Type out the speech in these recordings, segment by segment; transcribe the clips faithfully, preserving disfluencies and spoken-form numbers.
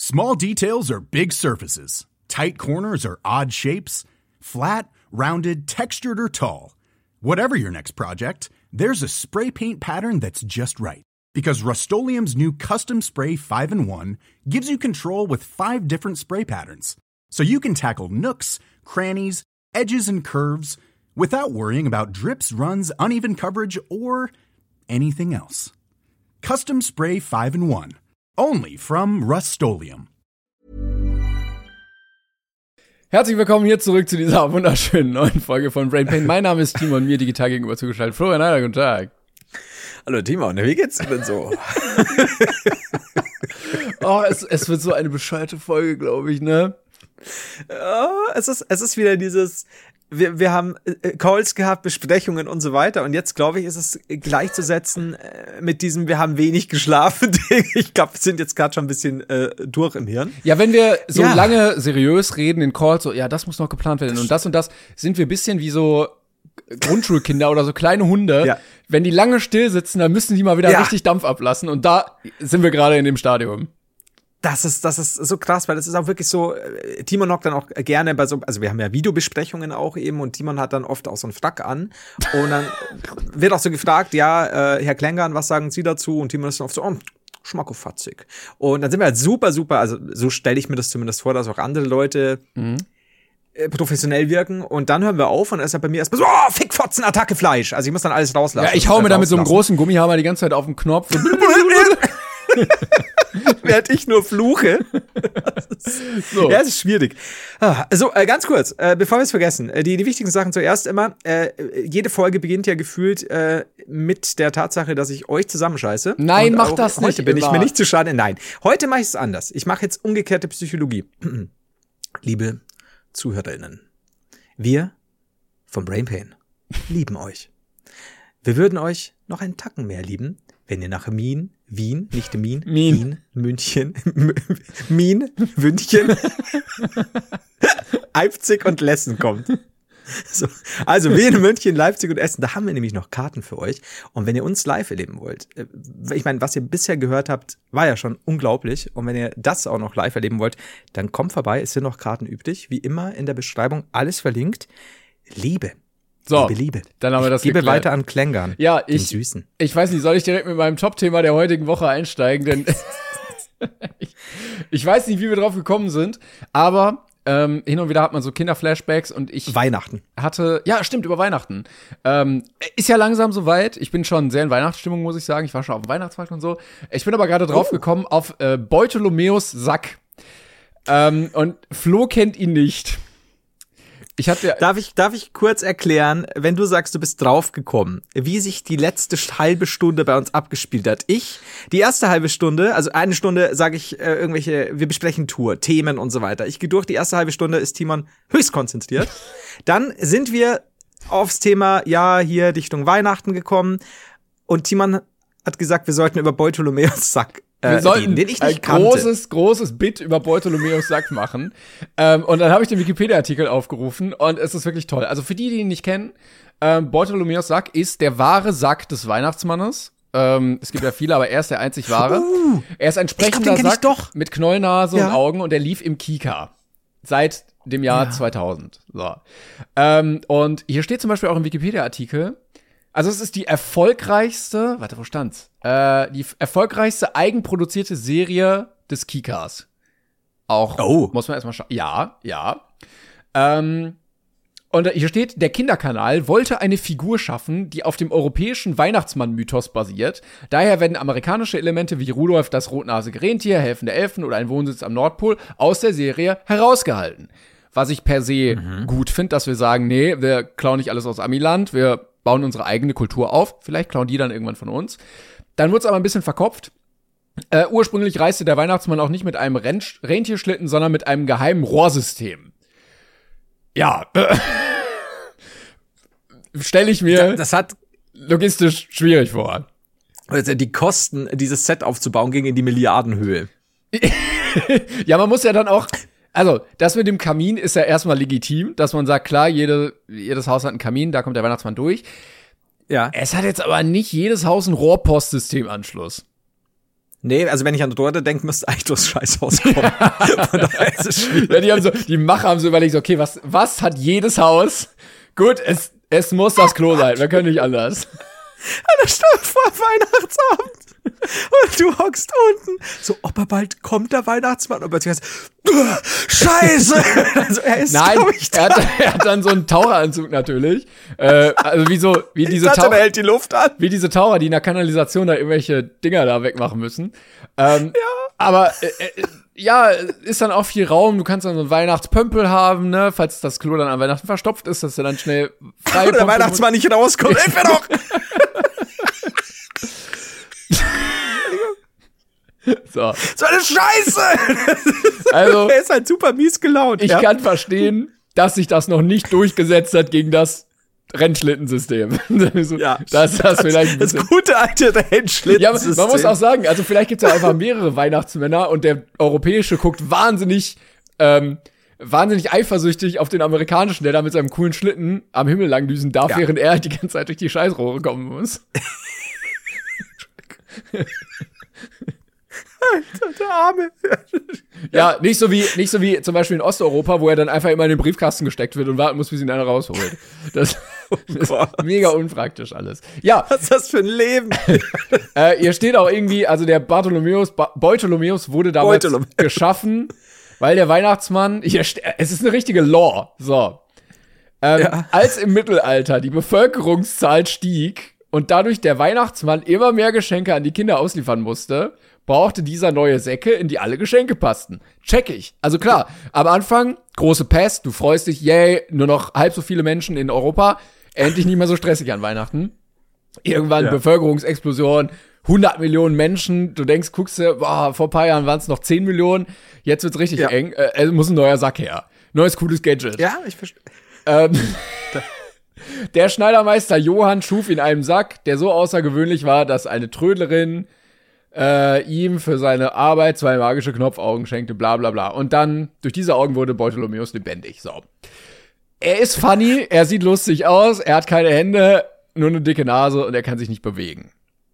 Small details are big surfaces. Tight corners are odd shapes. Flat, rounded, textured, or tall. Whatever your next project, there's a spray paint pattern that's just right. Because Rust-Oleum's new Custom Spray five in one gives you control with five different spray patterns. So you can tackle nooks, crannies, edges, and curves without worrying about drips, runs, uneven coverage, or anything else. Custom Spray five in one. Only from Rust-Oleum. Herzlich willkommen hier zurück zu dieser wunderschönen neuen Folge von Brain Pain. Mein Name ist Timon, mir digital gegenüber zugeschaltet. Florian Heider, guten Tag. Hallo Timon, wie geht's dir denn so? Oh, es, es wird so eine bescheuerte Folge, glaube ich, ne? Ja, es ist, es ist wieder dieses, wir, wir haben Calls gehabt, Besprechungen und so weiter und jetzt, glaube ich, ist es gleichzusetzen mit diesem, wir haben wenig geschlafen. Ich glaube, wir sind jetzt gerade schon ein bisschen äh, durch im Hirn. Ja, wenn wir so ja. lange seriös reden in Calls, so, ja, das muss noch geplant werden und das und das, sind wir ein bisschen wie so Grundschulkinder oder so kleine Hunde. Ja. Wenn die lange still sitzen, dann müssen die mal wieder ja. richtig Dampf ablassen und da sind wir gerade in dem Stadium. Das ist, das ist so krass, weil das ist auch wirklich so, Timon hockt dann auch gerne bei so, also wir haben ja Videobesprechungen auch eben und Timon hat dann oft auch so einen Frack an und dann wird auch so gefragt, ja, äh, Herr Klängern, was sagen Sie dazu? Und Timon ist dann oft so, oh, schmackofatzig. Und dann sind wir halt super, super, also so stelle ich mir das zumindest vor, dass auch andere Leute mhm. professionell wirken und dann hören wir auf und dann ist er bei mir erstmal so, oh, Fickfotzen, Attacke, Fleisch. Also ich muss dann alles rauslassen. Ja, ich hau mir da mit so einem großen Gummihammer die ganze Zeit auf den Knopf. Während ich nur fluche. So. Ja, es ist schwierig. So, äh, ganz kurz, äh, bevor wir es vergessen, äh, die, die wichtigen Sachen zuerst immer. Äh, jede Folge beginnt ja gefühlt äh, mit der Tatsache, dass ich euch zusammenscheiße. Nein, mach das nicht. Heute bin immer. ich mir nicht zu schade. Nein, heute mache ich es anders. Ich mache jetzt umgekehrte Psychologie. Liebe ZuhörerInnen, wir von Brain Pain lieben euch. Wir würden euch noch einen Tacken mehr lieben, wenn ihr nach Wien, Wien, nicht Wien, Wien, Wien München, Wien, München, Leipzig und Lessen kommt. So, also Wien, München, Leipzig und Essen, da haben wir nämlich noch Karten für euch. Und wenn ihr uns live erleben wollt, ich meine, was ihr bisher gehört habt, war ja schon unglaublich. Und wenn ihr das auch noch live erleben wollt, dann kommt vorbei, es sind noch Karten übrig. Wie immer in der Beschreibung alles verlinkt. Liebe. So, Liebe, Liebe. Dann haben wir das ich gebe geklärt. weiter an Klängern. Ja, ich, den Süßen. Ich weiß nicht, soll ich direkt mit meinem Top-Thema der heutigen Woche einsteigen? Denn ich, ich weiß nicht, wie wir drauf gekommen sind, aber ähm, hin und wieder hat man so Kinderflashbacks und ich Weihnachten. hatte, ja, stimmt, über Weihnachten. Ähm, ist ja langsam soweit. Ich bin schon sehr in Weihnachtsstimmung, muss ich sagen. Ich war schon auf dem Weihnachtsmarkt und so. Ich bin aber gerade drauf oh. gekommen auf äh, Bartholomäus Sack. Ähm, und Flo kennt ihn nicht. Ich hatte, darf ich, darf ich kurz erklären, wenn du sagst, du bist draufgekommen, wie sich die letzte halbe Stunde bei uns abgespielt hat? Ich, die erste halbe Stunde, also eine Stunde sage ich äh, irgendwelche, wir besprechen Tour, Themen und so weiter. Ich gehe durch, die erste halbe Stunde ist Timon höchst konzentriert. Dann sind wir aufs Thema, ja, hier Richtung Weihnachten gekommen und Timon hat gesagt, wir sollten über Bartholomäus Sack Wir sollten reden, den ich nicht ein kannte. großes, großes Bit über Bartholomäus Sack machen. ähm, und dann habe ich den Wikipedia-Artikel aufgerufen und es ist wirklich toll. Also für die, die ihn nicht kennen, ähm, Bartholomäus Sack ist der wahre Sack des Weihnachtsmannes. Ähm, es gibt ja viele, aber er ist der einzig wahre. Uh, er ist ein sprechender Sack doch. mit Knollnase ja. und Augen und er lief im Kika. Seit dem Jahr ja. zweitausend. So. Ähm, und hier steht zum Beispiel auch im Wikipedia-Artikel, also es ist die erfolgreichste, warte, wo stand's? Äh, die erfolgreichste eigenproduzierte Serie des Kikas. Auch, oh. muss man erstmal schauen. Ja, ja. Ähm, und hier steht, der Kinderkanal wollte eine Figur schaffen, die auf dem europäischen Weihnachtsmann-Mythos basiert. Daher werden amerikanische Elemente wie Rudolf das rotnasige Rentier, helfende Elfen oder ein Wohnsitz am Nordpol aus der Serie herausgehalten. Was ich per se mhm. gut finde, dass wir sagen, nee, wir klauen nicht alles aus Amiland, wir bauen unsere eigene Kultur auf. Vielleicht klauen die dann irgendwann von uns. Dann wurde es aber ein bisschen verkopft. Äh, ursprünglich reiste der Weihnachtsmann auch nicht mit einem Ren- Rentierschlitten, sondern mit einem geheimen Rohrsystem. Ja. Äh, Stelle ich mir das hat logistisch schwierig vor. Also die Kosten, dieses Set aufzubauen, gingen in die Milliardenhöhe. Ja, man muss ja dann auch, also das mit dem Kamin ist ja erstmal legitim, dass man sagt, klar, jede, jedes Haus hat einen Kamin, da kommt der Weihnachtsmann durch. Ja. Es hat jetzt aber nicht jedes Haus einen Rohrpostsystemanschluss. Nee, also wenn ich an Dorte denke, müsste eigentlich durchs Scheißhaus kommen. Von daher ist es schwierig. Ja, die, haben so, die Macher haben so überlegt, so, okay, was, was hat jedes Haus? Gut, es, es muss das Klo sein, wir können nicht anders. Eine Stunde vor Weihnachtsabend. Und du hockst unten. So, ob er bald kommt, der Weihnachtsmann. Und plötzlich heißt, Scheiße! Also, er ist, Nein, ich, da. er, hat, er hat dann so einen Taucheranzug natürlich. Äh, also wie so, wie diese dachte, Taucher, er hält die Luft an. wie diese Taucher, die in der Kanalisation da irgendwelche Dinger da wegmachen müssen. Ähm, ja. Aber, äh, äh, ja, ist dann auch viel Raum. Du kannst dann so einen Weihnachtspömpel haben, ne? Falls das Klo dann an Weihnachten verstopft ist, dass du dann schnell frei Oder der Weihnachtsmann nicht rauskommt. Hilf mir doch! So. So eine Scheiße! Also, er ist halt super mies gelaunt. Ich ja? kann verstehen, dass sich das noch nicht durchgesetzt hat gegen das Rennschlittensystem. so, ja, das, das, vielleicht ein das bisschen. gute alte Rennschlittensystem. Ja, man muss auch sagen, also vielleicht gibt es ja einfach mehrere Weihnachtsmänner und der europäische guckt wahnsinnig, ähm, wahnsinnig eifersüchtig auf den amerikanischen, der da mit seinem coolen Schlitten am Himmel lang düsen darf, ja. während er die ganze Zeit durch die Scheißrohre kommen muss. Alter, der Arme. Ja, nicht so wie, nicht so wie zum Beispiel in Osteuropa, wo er dann einfach immer in den Briefkasten gesteckt wird und warten muss, bis ihn einer rausholt. Das oh ist mega unpraktisch alles. Ja. Was ist das für ein Leben? äh, hier steht auch irgendwie, also der Bartholomäus, ba- Bartholomäus wurde damals Bartholomäus. geschaffen, weil der Weihnachtsmann, hier, st- es ist eine richtige Lore, so. Ähm, Ja. Als im Mittelalter die Bevölkerungszahl stieg und dadurch der Weihnachtsmann immer mehr Geschenke an die Kinder ausliefern musste, brauchte dieser neue Säcke, in die alle Geschenke passten. Check ich. Also klar, am Anfang, große Pest, du freust dich, yay, nur noch halb so viele Menschen in Europa, endlich nicht mehr so stressig an Weihnachten. Irgendwann Ja. Bevölkerungsexplosion, hundert Millionen Menschen, du denkst, guckst du, boah, vor ein paar Jahren waren es noch zehn Millionen, jetzt wird's richtig Ja. eng, äh, es muss ein neuer Sack her. Neues cooles Gadget. Ja, ich verstehe. Ähm, der Schneidermeister Johann schuf in einem Sack, der so außergewöhnlich war, dass eine Trödlerin äh, ihm für seine Arbeit zwei magische Knopfaugen schenkte, bla bla bla. Und dann, durch diese Augen wurde Bartholomäus lebendig. So. Er ist funny, er sieht lustig aus, er hat keine Hände, nur eine dicke Nase und er kann sich nicht bewegen.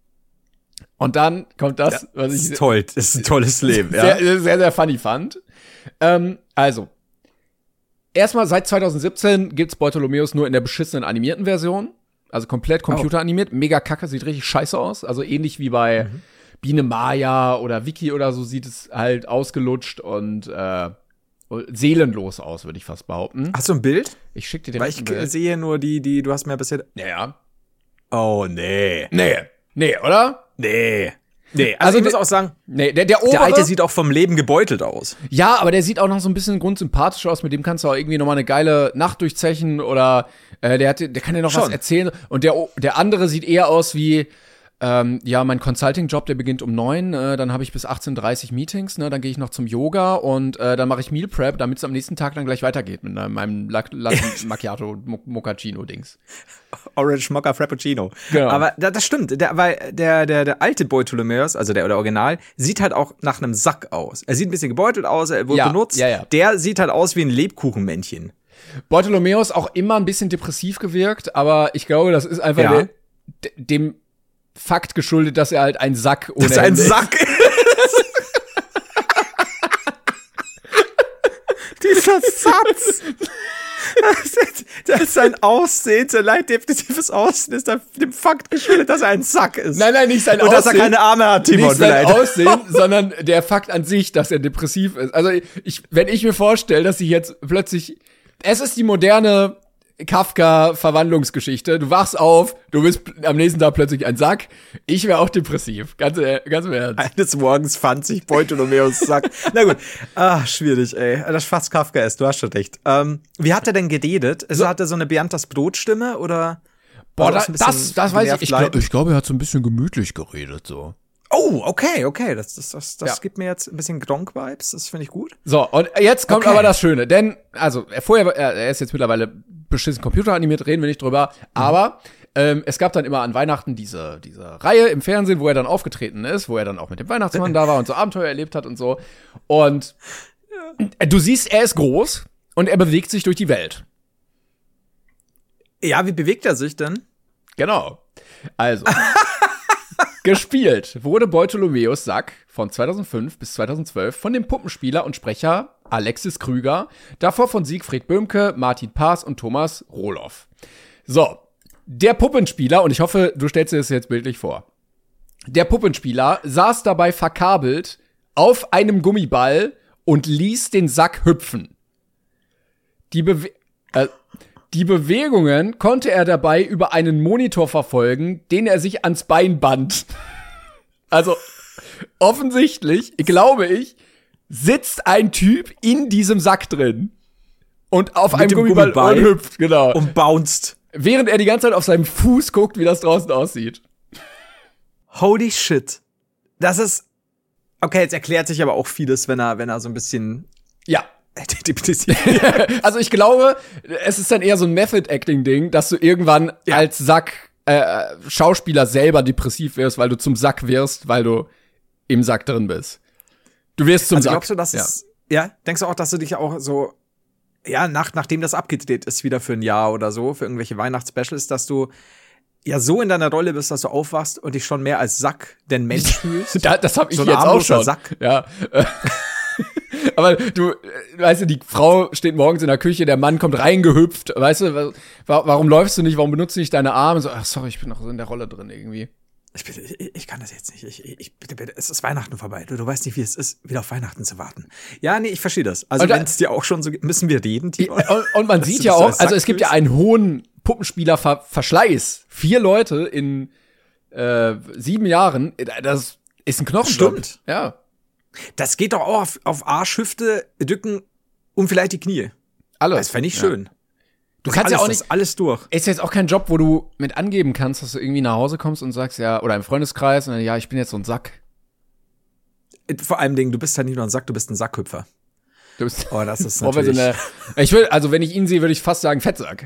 Und dann kommt das, Ja, was das ich ist toll, das ist ein tolles Leben, ja. sehr, sehr, sehr funny fand. Ähm, also, erstmal seit zwanzig siebzehn gibt's Bartholomäus nur in der beschissenen animierten Version. Also komplett computeranimiert. Mega kacke, sieht richtig scheiße aus. Also ähnlich wie bei mhm. Biene Maya oder Wiki oder so sieht es halt ausgelutscht und äh, seelenlos aus, würde ich fast behaupten. Hast du ein Bild? Ich schick dir den Weil ich Bild. sehe nur die, die du hast mir bisher. Naja. Oh, nee. Nee. Nee, oder? Nee. Nee, also, Also ich muss der- auch sagen, Nee, der, der obere. der Alte sieht auch vom Leben gebeutelt aus. Ja, aber der sieht auch noch so ein bisschen grundsympathisch aus. Mit dem kannst du auch irgendwie noch mal eine geile Nacht durchzechen oder äh, der, hat, der kann dir noch Schon. was erzählen. Und der, der andere sieht eher aus wie, ähm, ja, mein Consulting-Job, der beginnt um neun. Äh, dann habe ich bis achtzehn Uhr dreißig Meetings. Ne, dann gehe ich noch zum Yoga und äh, dann mache ich Meal Prep, damit es am nächsten Tag dann gleich weitergeht mit äh, meinem Latte Macchiato Mo- Mochaccino-Dings. Orange Mocha Frappuccino. Genau. Aber da, das stimmt, der, weil der, der, der alte Bartholomäus, also der, der Original, sieht halt auch nach einem Sack aus. Er sieht ein bisschen gebeutelt aus, er wurde Ja, benutzt. ja, ja. Der sieht halt aus wie ein Lebkuchenmännchen. Bartholomäus auch immer ein bisschen depressiv gewirkt, aber ich glaube, das ist einfach Ja. der, d- dem Fakt geschuldet, dass er halt ein Sack ohne Das ist ein Hände ist. Sack. Dieser Satz. Das ist sein Aussehen, sein leiddefinitives Aussehen ist dem Fakt geschuldet, dass er ein Sack ist. Nein, nein, nicht sein Und Aussehen. dass er keine Arme hat, Timon, nicht sein vielleicht. Aussehen, sondern der Fakt an sich, dass er depressiv ist. Also ich, wenn ich mir vorstelle, dass ich jetzt plötzlich, es ist die moderne Kafka-Verwandlungsgeschichte. Du wachst auf, du bist am nächsten Tag plötzlich ein Sack. Ich wäre auch depressiv, ganz, äh, ganz im Ernst. Eines Morgens fand sich Bartholomäus Sack. Na gut. Ah, schwierig, ey. Das ist fast Kafka ist, du hast schon recht. Ähm, wie hat er denn geredet? Also, hat er so eine Beantas Brotstimme oder? Boah, war das, ein das, bisschen das weiß ich. genervt Ich leid? glaube, ich glaub, er hat so ein bisschen gemütlich geredet, so. Oh, okay, okay. Das, das, das, das Ja. gibt mir jetzt ein bisschen Gronk-Vibes. Das finde ich gut. So, und jetzt kommt Okay. aber das Schöne, denn, also, er vorher, er, er ist jetzt mittlerweile beschissen computeranimiert, reden wir nicht drüber, aber ähm, es gab dann immer an Weihnachten diese, diese Reihe im Fernsehen, wo er dann aufgetreten ist, wo er dann auch mit dem Weihnachtsmann da war und so Abenteuer erlebt hat und so. Und äh, du siehst, er ist groß und er bewegt sich durch die Welt. Ja, wie bewegt er sich denn? Genau. Also. Gespielt wurde Bartholomäus Sack von zweitausendfünf bis zweitausendzwölf von dem Puppenspieler und Sprecher Alexis Krüger, davor von Siegfried Böhmke, Martin Paas und Thomas Rohloff. So, der Puppenspieler, und ich hoffe, du stellst dir das jetzt bildlich vor. Der Puppenspieler saß dabei verkabelt auf einem Gummiball und ließ den Sack hüpfen. Die, Bewe- äh, die Bewegungen konnte er dabei über einen Monitor verfolgen, den er sich ans Bein band. Also, offensichtlich, glaube ich, sitzt ein Typ in diesem Sack drin und auf Mit einem dem Gummiball, Gummiball und hüpft, genau. Und bounced. Während er die ganze Zeit auf seinem Fuß guckt, wie das draußen aussieht. Holy shit. Das ist, okay, jetzt erklärt sich aber auch vieles, wenn er, wenn er so ein bisschen, Ja. depressiv. Also ich glaube, es ist dann eher so ein Method-Acting-Ding, dass du irgendwann Ja. als Sack äh, Schauspieler selber depressiv wirst, weil du zum Sack wirst, weil du im Sack drin bist. Du wirst zum Also Sack. glaubst du, dass ja. es, ja, denkst du auch, dass du dich auch so, ja, nach, nachdem das abgedreht ist, wieder für ein Jahr oder so, für irgendwelche Weihnachtsspecials, dass du ja so in deiner Rolle bist, dass du aufwachst und dich schon mehr als Sack denn Mensch fühlst? Da, das habe ich So ein jetzt auch armloser schon. Sack. Ja. Aber du, weißt du, die Frau steht morgens in der Küche, der Mann kommt reingehüpft, weißt du, wa- warum läufst du nicht, warum benutzt du nicht deine Arme? So, ach sorry, ich bin noch so in der Rolle drin irgendwie. Ich, bitte, ich, ich kann das jetzt nicht. Ich, ich, bitte, bitte, es ist Weihnachten vorbei. Du, du weißt nicht, wie es ist, wieder auf Weihnachten zu warten. Ja, nee, ich verstehe das. Also, Und da- wenn es dir auch schon so geht, müssen wir reden, Timo? Und, und man Dass sieht du ja das auch, als also Sack es gibt ja fühlst? einen hohen Puppenspieler-Verschleiß. Vier Leute in äh, sieben Jahren, das ist ein Knochenjob. Stimmt. Ja. Das geht doch auch auf, auf Arsch, Hüfte, Rücken und vielleicht die Knie. Alles. Das fände ich Ja. schön. Du Das kannst ja alles, auch nicht, das alles durch. ist jetzt auch kein Job, wo du mit angeben kannst, dass du irgendwie nach Hause kommst und sagst, ja, oder im Freundeskreis, und dann, ja, ich bin jetzt so ein Sack. Vor allem Dingen, du bist ja nicht nur ein Sack, du bist ein Sackhüpfer. Du bist Oh, das ist Wo wir so natürlich. eine, ich will, also wenn ich ihn sehe, würde ich fast sagen Fettsack.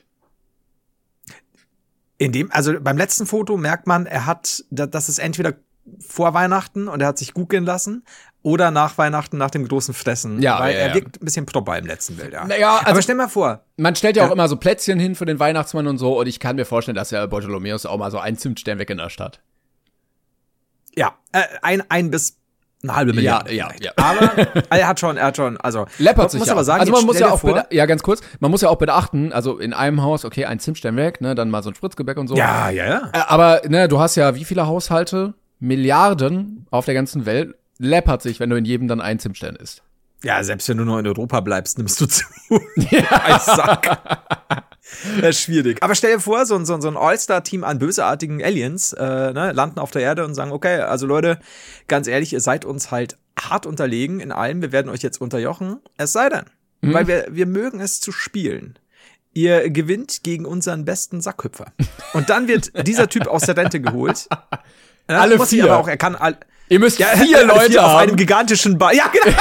In dem, also beim letzten Foto merkt man, er hat, da- das ist entweder vor Weihnachten und er hat sich gut gehen lassen oder nach Weihnachten nach dem großen Fressen. Ja, weil ja, er ja. wirkt ein bisschen proper im letzten Bild, ja. Naja, also- aber stell mal vor, Man stellt ja auch Ja. immer so Plätzchen hin für den Weihnachtsmann und so, und ich kann mir vorstellen, dass ja Bartholomäus auch mal so einen Zimtstern weggenascht hat. ja, äh, ein, ein bis eine halbe Million. ja, vielleicht. ja. Aber er hat schon, er hat schon, also Läppert man sich muss ja aber auch. sagen, also man jetzt muss stell ja dir auch, vor, beda- ja, ganz kurz, man muss ja auch beachten, also in einem Haus, okay, ein Zimtstern weg, ne, dann mal so ein Spritzgebäck und so. ja, ja, ja. Äh, Aber, ne, du hast ja wie viele Haushalte? Milliarden auf der ganzen Welt. Läppert sich, wenn du in jedem dann einen Zimtstern isst. Ja, selbst wenn du nur in Europa bleibst, nimmst du zu. Als Sack. Das ist schwierig. Aber stell dir vor, so, ein- so, ein- so ein All-Star-Team an bösartigen Aliens äh, ne, landen auf der Erde und sagen, okay, also Leute, ganz ehrlich, ihr seid uns halt hart unterlegen in allem. Wir werden euch jetzt unterjochen. Es sei denn, Mhm. weil wir, wir mögen es zu spielen. Ihr gewinnt gegen unseren besten Sackhüpfer. Und dann wird dieser Typ aus der Rente geholt. Ja, Alle muss ich vier. aber auch, er kann all, Ihr müsst ja, vier alle Leute vier auf haben. einem gigantischen Ball. Ja, genau.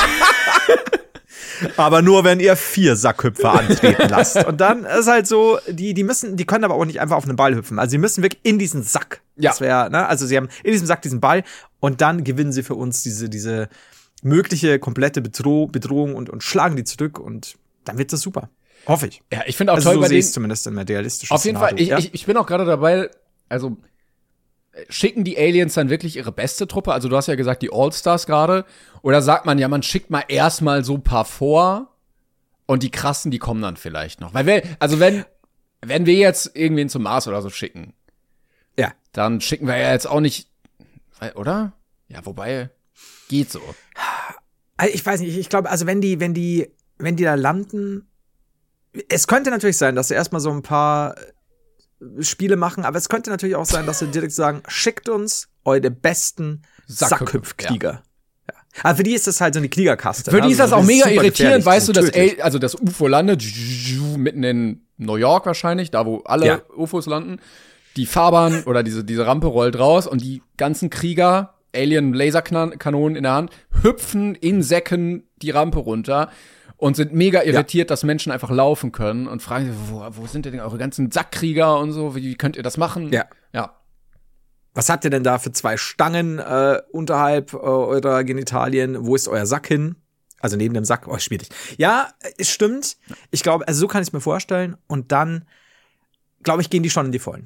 Aber nur, wenn ihr vier Sackhüpfer antreten lasst. Und dann ist halt so, die, die müssen, die können aber auch nicht einfach auf einen Ball hüpfen. Also sie müssen wirklich in diesen Sack. Ja. Das wäre, ne, also sie haben in diesem Sack diesen Ball und dann gewinnen sie für uns diese, diese mögliche komplette Bedroh Bedrohung und, und schlagen die zurück und dann wird das super. Hoffe ich. Ja, ich finde auch Also toll so bei sehe ich denen. es zumindest in der realistischen Auf jeden Fall, ich, ja? ich, ich bin auch gerade dabei, also äh, schicken die Aliens dann wirklich ihre beste Truppe? Also du hast ja gesagt, die All-Stars gerade. Oder sagt man, ja, man schickt mal erstmal so ein paar vor und die krassen, die kommen dann vielleicht noch. Weil wir, also wenn, wenn wir jetzt irgendwen zum Mars oder so schicken, Ja. dann schicken wir ja jetzt auch nicht, oder? Ja, wobei, geht so. Also ich weiß nicht, ich glaube, also wenn die, wenn die, wenn die da landen, es könnte natürlich sein, dass sie erstmal so ein paar Spiele machen, aber es könnte natürlich auch sein, dass sie direkt sagen, schickt uns eure besten Sackhüpf- Sackhüpfkrieger. Ja. Aber für die ist das halt so eine Kriegerkaste. Für ne? die ist Also das auch mega super irritierend, gefährlich, weißt du, die sind dass tödlich. A- also das U F O landet mitten in New York wahrscheinlich, da wo alle Ja. U F Os landen. Die Fahrbahn oder diese, diese Rampe rollt raus und die ganzen Krieger, Alien-Laserkanonen in der Hand, hüpfen in Säcken die Rampe runter und sind mega irritiert, dass Menschen einfach laufen können und fragen sich, wo, wo sind denn eure ganzen Sackkrieger und so, wie könnt ihr das machen? Ja. Ja. Was habt ihr denn da für zwei Stangen äh, unterhalb äh, eurer Genitalien? Wo ist euer Sack hin? Also neben dem Sack, oh, schwierig. Ja, es stimmt. Ich glaube, also so kann ich es mir vorstellen. Und dann, glaube ich, gehen die schon in die Vollen.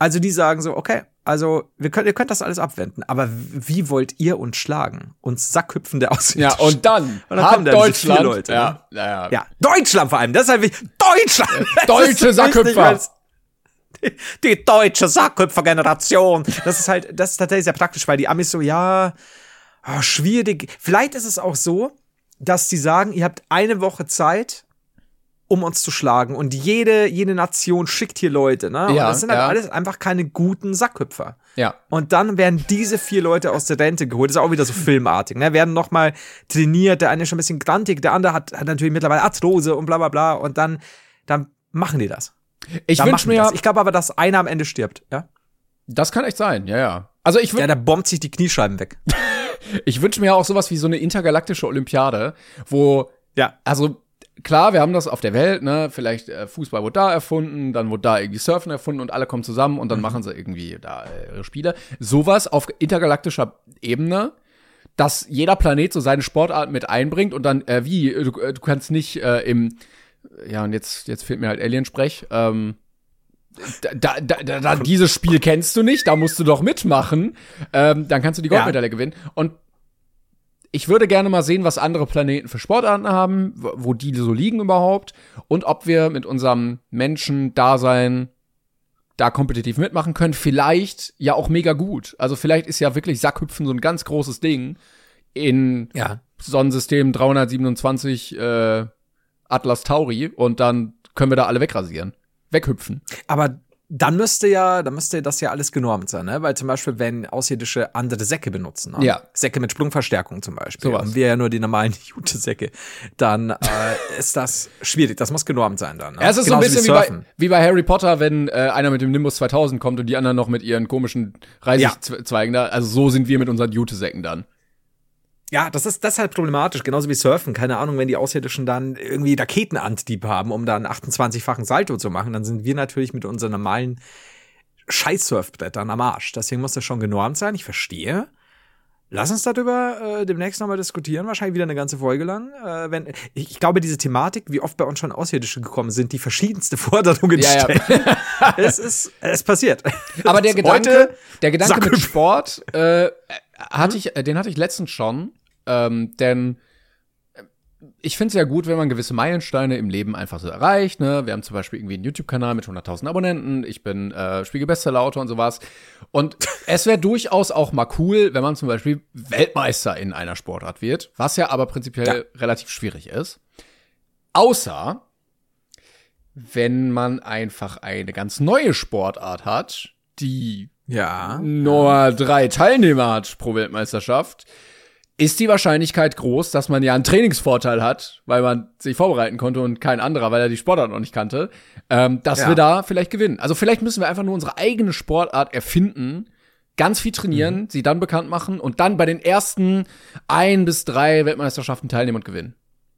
Also die sagen so, okay, also wir könnt, ihr könnt das alles abwenden, aber wie wollt ihr uns schlagen? Uns Sackhüpfende aus. Ja, und dann, und dann hat Deutschland, vier Leute, ja, ne? ja, ja. ja, Deutschland vor allem, das ist halt wichtig. Deutschland! Deutsche ist Sackhüpfer! Die, die deutsche Sackhüpfer-Generation. Das ist halt, das ist tatsächlich sehr praktisch, weil die Amis so, ja, oh, schwierig. Vielleicht ist es auch so, dass die sagen, ihr habt eine Woche Zeit, um uns zu schlagen. Und jede, jede Nation schickt hier Leute, ne? Und Ja, das sind halt ja. alles einfach keine guten Sackhüpfer. Ja. Und dann werden diese vier Leute aus der Rente geholt. Das ist auch wieder so filmartig, ne? Werden nochmal trainiert. Der eine ist schon ein bisschen grantig, der andere hat, hat natürlich mittlerweile Arthrose und bla, bla, bla. Und dann, dann machen die das. Ich Dann wünsche machen die mir, das. Ich glaube aber, dass einer am Ende stirbt, ja? das kann echt sein, ja, ja. Also ich Ja, würde, der bombt sich die Kniescheiben weg. ich wünsche mir auch sowas wie so eine intergalaktische Olympiade, wo, Ja. also klar, wir haben das auf der Welt, ne, vielleicht äh, Fußball wurde da erfunden, dann wurde da irgendwie Surfen erfunden und alle kommen zusammen und dann mhm. machen sie irgendwie da äh, ihre Spiele. Sowas auf intergalaktischer Ebene, dass jeder Planet so seine Sportart mit einbringt und dann, äh, wie, du, du kannst nicht äh, im, ja, und jetzt, jetzt fehlt mir halt Aliensprech, ähm, Da, da, da, da, dieses Spiel kennst du nicht, da musst du doch mitmachen. Ähm, dann kannst du die Goldmedaille ja. gewinnen. Und ich würde gerne mal sehen, was andere Planeten für Sportarten haben, wo die so liegen überhaupt und ob wir mit unserem Menschen-Dasein da kompetitiv mitmachen können. Vielleicht ja auch mega gut. Also vielleicht ist ja wirklich Sackhüpfen so ein ganz großes Ding in ja. Sonnensystem dreihundertsiebenundzwanzig äh, Atlas Tauri und dann können wir da alle wegrasieren. Weghüpfen. Aber dann müsste ja, dann müsste das ja alles genormt sein, ne? Weil zum Beispiel, wenn Außerirdische andere Säcke benutzen, ne? Ja. Säcke mit Sprungverstärkung zum Beispiel, Sowas. und wir ja nur die normalen Jute-Säcke, dann äh, ist das schwierig. Das muss genormt sein dann. Ne? Ja, es ist so ein Genauso bisschen wie bei, wie bei Harry Potter, wenn äh, einer mit dem Nimbus zweitausend kommt und die anderen noch mit ihren komischen Reisigzweigen da. Also so sind wir mit unseren Jute-Säcken dann. Ja, das ist das ist halt problematisch, genauso wie Surfen. Keine Ahnung, wenn die Außerirdischen dann irgendwie Raketenantrieb haben, um dann achtundzwanzig-fachen Salto zu machen, dann sind wir natürlich mit unseren normalen Scheiß-Surfbrettern am Arsch. Deswegen muss das schon genormt sein, ich verstehe. Lass uns darüber äh, demnächst nochmal diskutieren, wahrscheinlich wieder eine ganze Folge lang. Äh, wenn ich, ich glaube, diese Thematik, wie oft bei uns schon Außerirdische gekommen sind, die verschiedenste Forderungen ja, stellen. Ja. es ist, es passiert. Aber der Gedanke, Heute der Gedanke Sack- mit Sport, äh, hatte ich, den hatte ich letztens schon, ähm, denn ich finde es ja gut, wenn man gewisse Meilensteine im Leben einfach so erreicht, ne? Wir haben zum Beispiel irgendwie einen YouTube-Kanal mit hunderttausend Abonnenten, ich bin äh, Spiegel-Bestseller-Autor und sowas. Und es wäre durchaus auch mal cool, wenn man zum Beispiel Weltmeister in einer Sportart wird, was ja aber prinzipiell ja. relativ schwierig ist. Außer, wenn man einfach eine ganz neue Sportart hat, die ja. nur drei Teilnehmer hat pro Weltmeisterschaft, ist die Wahrscheinlichkeit groß, dass man ja einen Trainingsvorteil hat, weil man sich vorbereiten konnte und kein anderer, weil er die Sportart noch nicht kannte, ähm, dass ja. wir da vielleicht gewinnen. Also vielleicht müssen wir einfach nur unsere eigene Sportart erfinden, ganz viel trainieren, mhm. sie dann bekannt machen und dann bei den ersten ein bis drei Weltmeisterschaften teilnehmen und gewinnen.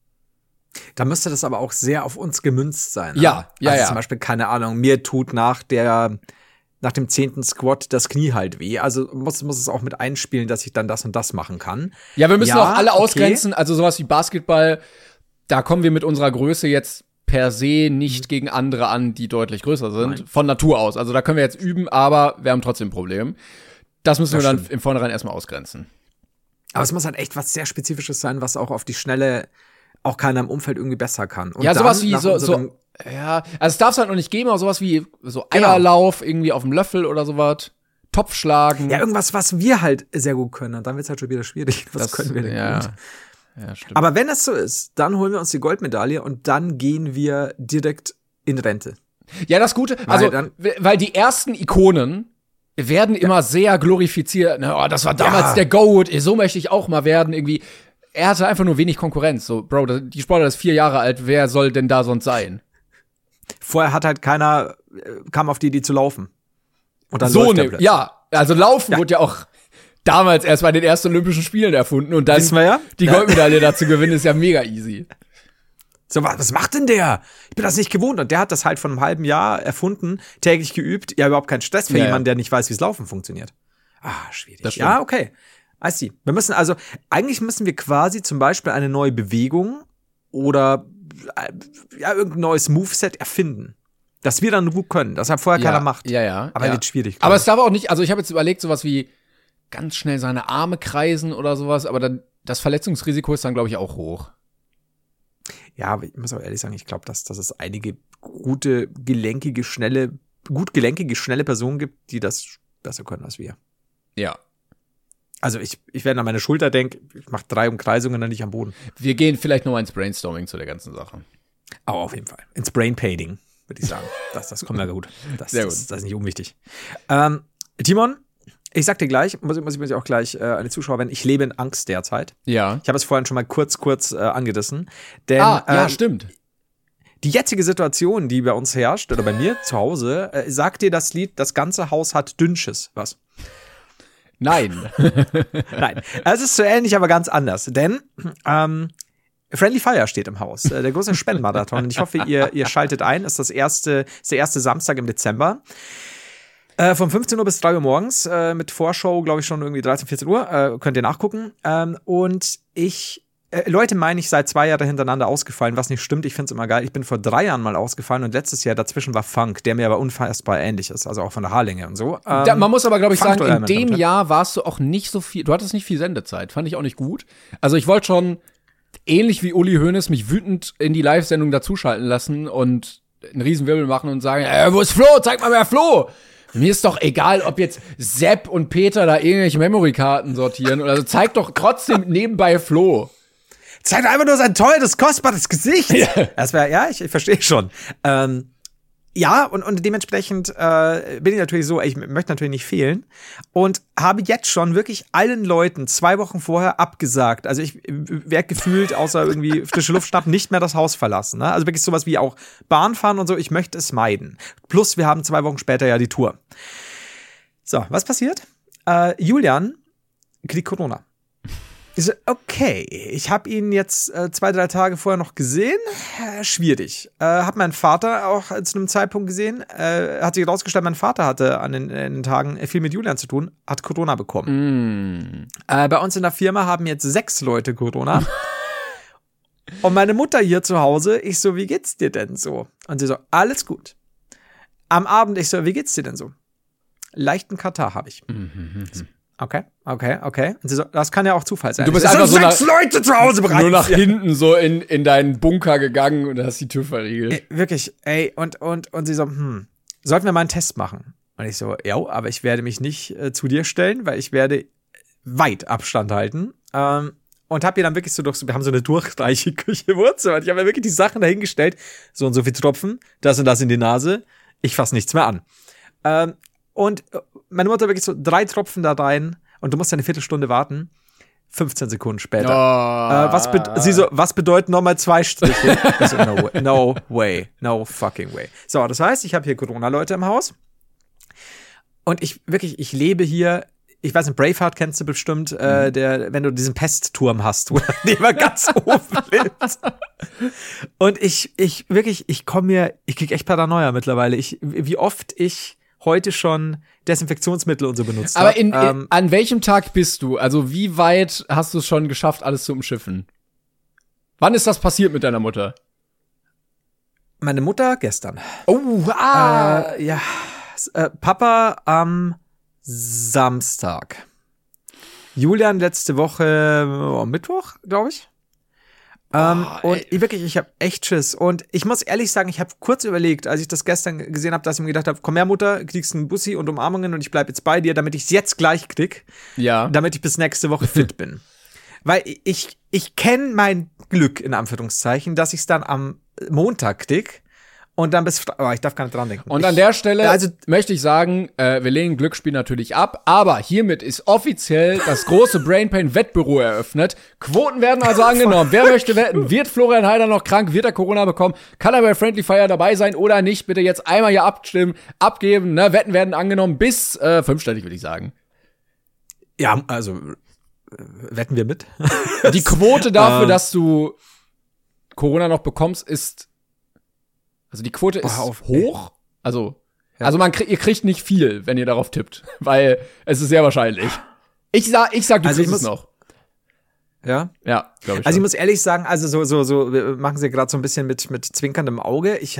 Da müsste das aber auch sehr auf uns gemünzt sein. Ne? Ja, ja, also ja. Zum Beispiel, keine Ahnung, mir tut nach der nach dem zehnten Squat das Knie halt weh. Also muss, muss es auch mit einspielen, dass ich dann das und das machen kann. Ja, wir müssen ja, auch alle okay. ausgrenzen. Also sowas wie Basketball, da kommen wir mit unserer Größe jetzt per se nicht gegen andere an, die deutlich größer sind. Nein. Von Natur aus. Also da können wir jetzt üben, aber wir haben trotzdem ein Problem. Das müssen Das wir dann stimmt. im Vornherein erstmal ausgrenzen. Aber es muss halt echt was sehr Spezifisches sein, was auch auf die Schnelle auch keiner im Umfeld irgendwie besser kann. Und ja, dann sowas wie nach so, unserem- so, ja, also es darf es halt noch nicht geben, aber sowas wie so Eierlauf irgendwie auf dem Löffel oder sowas. Topf schlagen. Ja, irgendwas, was wir halt sehr gut können. Und dann wird's halt schon wieder schwierig. Was das, können wir denn ja. gut? Ja, stimmt. Aber wenn das so ist, dann holen wir uns die Goldmedaille und dann gehen wir direkt in Rente. Ja, das Gute, also, dann- weil die ersten Ikonen werden immer sehr glorifiziert. Ne? Oh, das war damals Ja. der Goat, so möchte ich auch mal werden, irgendwie. Er hatte einfach nur wenig Konkurrenz. So, Bro, das- die Sportler ist vier Jahre alt, wer soll denn da sonst sein? Vorher hat halt keiner, äh, kam auf die Idee zu laufen. Und dann so läuft der ne, plötzlich. ja, also Laufen Ja. wurde ja auch damals erst bei den ersten Olympischen Spielen erfunden und dann Wissen wir ja. die Ja. Goldmedaille dazu gewinnen, ist ja mega easy. So, was, was macht denn der? Ich bin das nicht gewohnt. Und der hat das halt von einem halben Jahr erfunden, täglich geübt. Ja, überhaupt kein Stress für Ja, jemanden, ja. der nicht weiß, wie es Laufen funktioniert. Ah, schwierig. Das stimmt. Ja, okay. I see. Wir müssen also, eigentlich müssen wir quasi zum Beispiel eine neue Bewegung oder äh, ja, irgendein neues Moveset erfinden. dass wir dann gut können, das hat vorher ja, keiner macht. Ja, ja. Aber ja. wird schwierig. Aber es darf auch nicht, also ich habe jetzt überlegt, sowas wie ganz schnell seine Arme kreisen oder sowas, aber dann das Verletzungsrisiko ist dann, glaube ich, auch hoch. Ja, aber ich muss auch ehrlich sagen, ich glaube, dass, dass es einige gute, gelenkige, schnelle, gut gelenkige, schnelle Personen gibt, die das besser können als wir. Ja. Also ich, ich werde an meine Schulter denken, ich mache drei Umkreisungen, dann nicht am Boden. Wir gehen vielleicht nochmal ins Brainstorming zu der ganzen Sache. Aber auf jeden Fall. Ins Brain-Painting, würde ich sagen. Das, das kommt ja gut. Das, Sehr gut. Das, das ist nicht unwichtig. Ähm, Timon, ich sag dir gleich, muss, muss ich mir auch gleich äh, an die Zuschauer wenden, ich lebe in Angst derzeit. Ja. Ich habe es vorhin schon mal kurz, kurz äh, angerissen. Denn, ah, ja, äh, stimmt. Die jetzige Situation, die bei uns herrscht, oder bei mir zu Hause, äh, sagt dir das Lied, das ganze Haus hat Dünnsches. Was? Nein. Nein, es ist so ähnlich, aber ganz anders. Denn ähm, Friendly Fire steht im Haus, äh, der große Spendenmarathon. Und ich hoffe, ihr, ihr schaltet ein. Das ist das erste, ist der erste Samstag im Dezember. Äh, von fünfzehn Uhr bis drei Uhr morgens, äh, mit Vorschau, glaube ich, schon irgendwie dreizehn, vierzehn Uhr. Äh, könnt ihr nachgucken. Ähm, und ich Äh, Leute meinen, ich sei zwei Jahre hintereinander ausgefallen, was nicht stimmt. Ich finde es immer geil. Ich bin vor drei Jahren mal ausgefallen und letztes Jahr dazwischen war Funk, der mir aber unfassbar ähnlich ist, also auch von der Haarlänge und so. Ähm, da, man muss aber, glaube ich, sagen, in dem damit. Jahr warst du auch nicht so viel, du hattest nicht viel Sendezeit, fand ich auch nicht gut. Also ich wollte schon, ähnlich wie Uli Hoeneß, mich wütend in die Live-Sendung dazuschalten lassen und einen Riesenwirbel machen und sagen, äh, wo ist Flo? Zeig mal, wer Flo! Mir ist doch egal, ob jetzt Sepp und Peter da irgendwelche Memory-Karten sortieren oder so. Zeig doch trotzdem nebenbei Flo. Zeigt einfach nur sein teures, kostbares Gesicht. Ja. Das wäre, ja, ich, ich verstehe schon. Ähm, ja, und, und dementsprechend äh, bin ich natürlich so, ich möchte natürlich nicht fehlen und habe jetzt schon wirklich allen Leuten zwei Wochen vorher abgesagt. Also ich werde gefühlt, außer irgendwie frische Luft schnappen, nicht mehr das Haus verlassen. Ne? Also wirklich sowas wie auch Bahnfahren und so, ich möchte es meiden. Plus, wir haben zwei Wochen später ja die Tour. So, was passiert? Äh, Julian kriegt Corona. Ich so, okay, ich habe ihn jetzt äh, zwei, drei Tage vorher noch gesehen. Äh, schwierig. Äh, hab meinen Vater auch zu einem Zeitpunkt gesehen. Äh, hat sich herausgestellt, mein Vater hatte an den, in den Tagen viel mit Julian zu tun, hat Corona bekommen. Mm. Äh, bei uns in der Firma haben jetzt sechs Leute Corona. Und meine Mutter hier zu Hause, ich so, wie geht's dir denn so? Und sie so, alles gut. Am Abend, ich so, wie geht's dir denn so? Leichten Katar habe ich. Mhm. Okay, okay, okay. Und sie so, das kann ja auch Zufall sein. Du bist es einfach so sechs nach, Leute zu Hause bereits. Nur nach ja. hinten so in, in deinen Bunker gegangen und hast die Tür verriegelt. Ey, wirklich, ey, und, und, und sie so, hm, sollten wir mal einen Test machen? Und ich so, ja, aber ich werde mich nicht äh, zu dir stellen, weil ich werde weit Abstand halten. Ähm, und hab ihr dann wirklich so durch, wir haben so eine durchreiche Küche Wohnzimmer. Ich habe mir wirklich die Sachen dahingestellt, so und so viel Tropfen, das und das in die Nase. Ich fass nichts mehr an. Ähm, und meine Mutter wirklich so drei Tropfen da rein und du musst eine Viertelstunde warten. fünfzehn Sekunden später. Oh. Äh, was be- sie so, was bedeuten nochmal zwei Striche? so, no, way, no way, no fucking way. So, das heißt, ich habe hier Corona-Leute im Haus und ich wirklich, ich lebe hier. Ich weiß nicht, Braveheart kennst du bestimmt, mhm. äh, der, wenn du diesen Pestturm hast, wo der immer ganz oben lebt. Und ich, ich wirklich, ich komme mir, ich krieg echt Paranoia mittlerweile. Ich, wie oft ich heute schon Desinfektionsmittel und so benutzt habe. Aber in, ähm, in, an welchem Tag bist du? Also wie weit hast du es schon geschafft, alles zu umschiffen? Wann ist das passiert mit deiner Mutter? Meine Mutter gestern. Oh, ah. Äh, ja. Äh, Papa am Samstag. Julian letzte Woche oh, Mittwoch, glaube ich. Ähm, oh, und ich, wirklich, ich habe echt Schiss. Und ich muss ehrlich sagen, ich habe kurz überlegt, als ich das gestern gesehen habe, dass ich mir gedacht habe, komm her, Mutter, kriegst einen Bussi und Umarmungen und ich bleib jetzt bei dir, damit ich es jetzt gleich krieg. Ja. Damit ich bis nächste Woche fit bin. Weil ich, ich kenne mein Glück, in Anführungszeichen, dass ich es dann am Montag krieg. Und dann bis, oh, ich darf gar nicht dran denken. Und ich, an der Stelle also, möchte ich sagen, äh, wir lehnen Glücksspiel natürlich ab, aber hiermit ist offiziell das große Brainpain Wettbüro eröffnet. Quoten werden also angenommen. Wer möchte wetten? Wird Florian Heider noch krank? Wird er Corona bekommen? Kann er bei Friendly Fire dabei sein oder nicht? Bitte jetzt einmal hier abstimmen, abgeben. Ne? Wetten werden angenommen bis äh, fünfstellig, würde ich sagen. Ja, also äh, wetten wir mit. Die Quote dafür, ähm, dass du Corona noch bekommst, ist Also die Quote ist oh, hoch. Also, ja. also man kriegt, ihr kriegt nicht viel, wenn ihr darauf tippt, weil es ist sehr wahrscheinlich. Ich sag, ich sag, du also kriegst ich es muss, noch. Ja? Ja, glaube ich. Also schon. ich muss ehrlich sagen, also so, so, so, wir machen sie gerade so ein bisschen mit, mit zwinkerndem Auge. Ich habe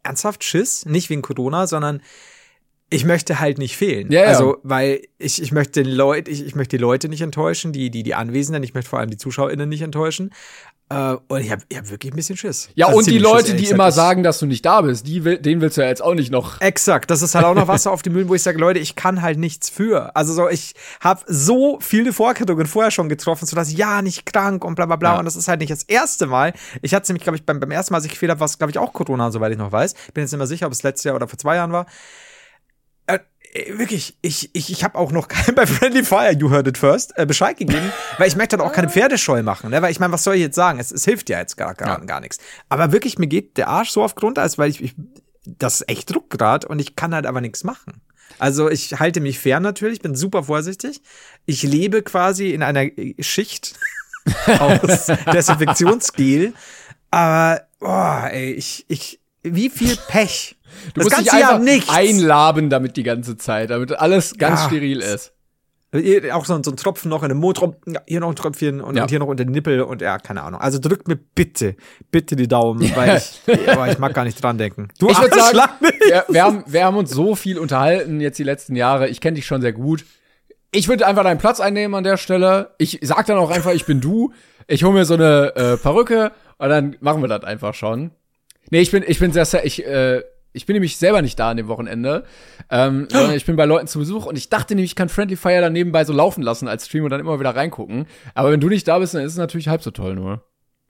ernsthaft Schiss, nicht wegen Corona, sondern ich möchte halt nicht fehlen. Ja, ja. Also, weil ich, ich möchte Leute, ich, ich möchte die Leute nicht enttäuschen, die, die, die Anwesenden, ich möchte vor allem die ZuschauerInnen nicht enttäuschen. Uh, und ich habe ich hab wirklich ein bisschen Schiss. Ja, also und die Leute, Schiss, die immer sagen, dass du nicht da bist, die will, denen willst du ja jetzt auch nicht noch. Exakt, das ist halt auch noch Wasser auf die Mühlen, wo ich sage, Leute, ich kann halt nichts für. Also so, ich habe so viele Vorkehrungen vorher schon getroffen, sodass ich ja nicht krank und bla bla bla. Ja. Und das ist halt nicht das erste Mal. Ich hatte es nämlich, glaube ich, beim, beim ersten Mal, als ich gefehlt habe, war es, glaube ich, auch Corona, soweit ich noch weiß. Bin jetzt nicht mehr sicher, ob es letztes Jahr oder vor zwei Jahren war. Äh, Wirklich, ich, ich, ich habe auch noch keinen bei Friendly Fire, you heard it first, äh, Bescheid gegeben, weil ich möchte dann auch keine Pferdescheu machen, ne? Weil ich meine, was soll ich jetzt sagen? Es, es hilft ja jetzt gar, gar, ja. gar nichts. Aber wirklich, mir geht der Arsch so auf Grundeis, weil ich, ich das ist echt Druck gerade und ich kann halt aber nichts machen. Also ich halte mich fern natürlich, bin super vorsichtig. Ich lebe quasi in einer Schicht aus Desinfektionsgel, aber boah, ey, ich, ich, wie viel Pech. Du das musst dich einfach ja einlaben damit die ganze Zeit, damit alles ganz ja. steril ist. Auch so ein, so ein Tropfen noch in den Mund, hier noch ein Tröpfchen und, ja. und hier noch unter den Nippel und ja, keine Ahnung. Also drückt mir bitte, bitte die Daumen, weil ich, aber ich mag gar nicht dran denken. Du ich würde sagen, wir, wir, haben, wir haben uns so viel unterhalten jetzt die letzten Jahre. Ich kenne dich schon sehr gut. Ich würde einfach deinen Platz einnehmen an der Stelle. Ich sag dann auch einfach, ich bin du. Ich hole mir so eine äh, Perücke und dann machen wir das einfach schon. Nee, ich bin, ich bin sehr, sehr, ich, äh, Ich bin nämlich selber nicht da an dem Wochenende, ähm, sondern ich bin bei Leuten zu Besuch und ich dachte nämlich, ich kann Friendly Fire dann nebenbei so laufen lassen als Stream und dann immer wieder reingucken. Aber wenn du nicht da bist, dann ist es natürlich halb so toll nur.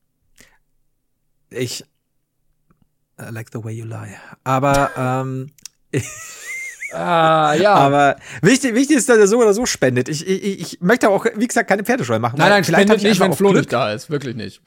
Ich I like the way you lie. Aber, ähm, Ah, ja. Aber wichtig, wichtig ist, dass er so oder so spendet. Ich, ich, ich möchte auch, wie gesagt, keine Pferdescheu machen. Nein, nein, vielleicht spendet nicht, wenn Flo nicht da ist. Wirklich nicht.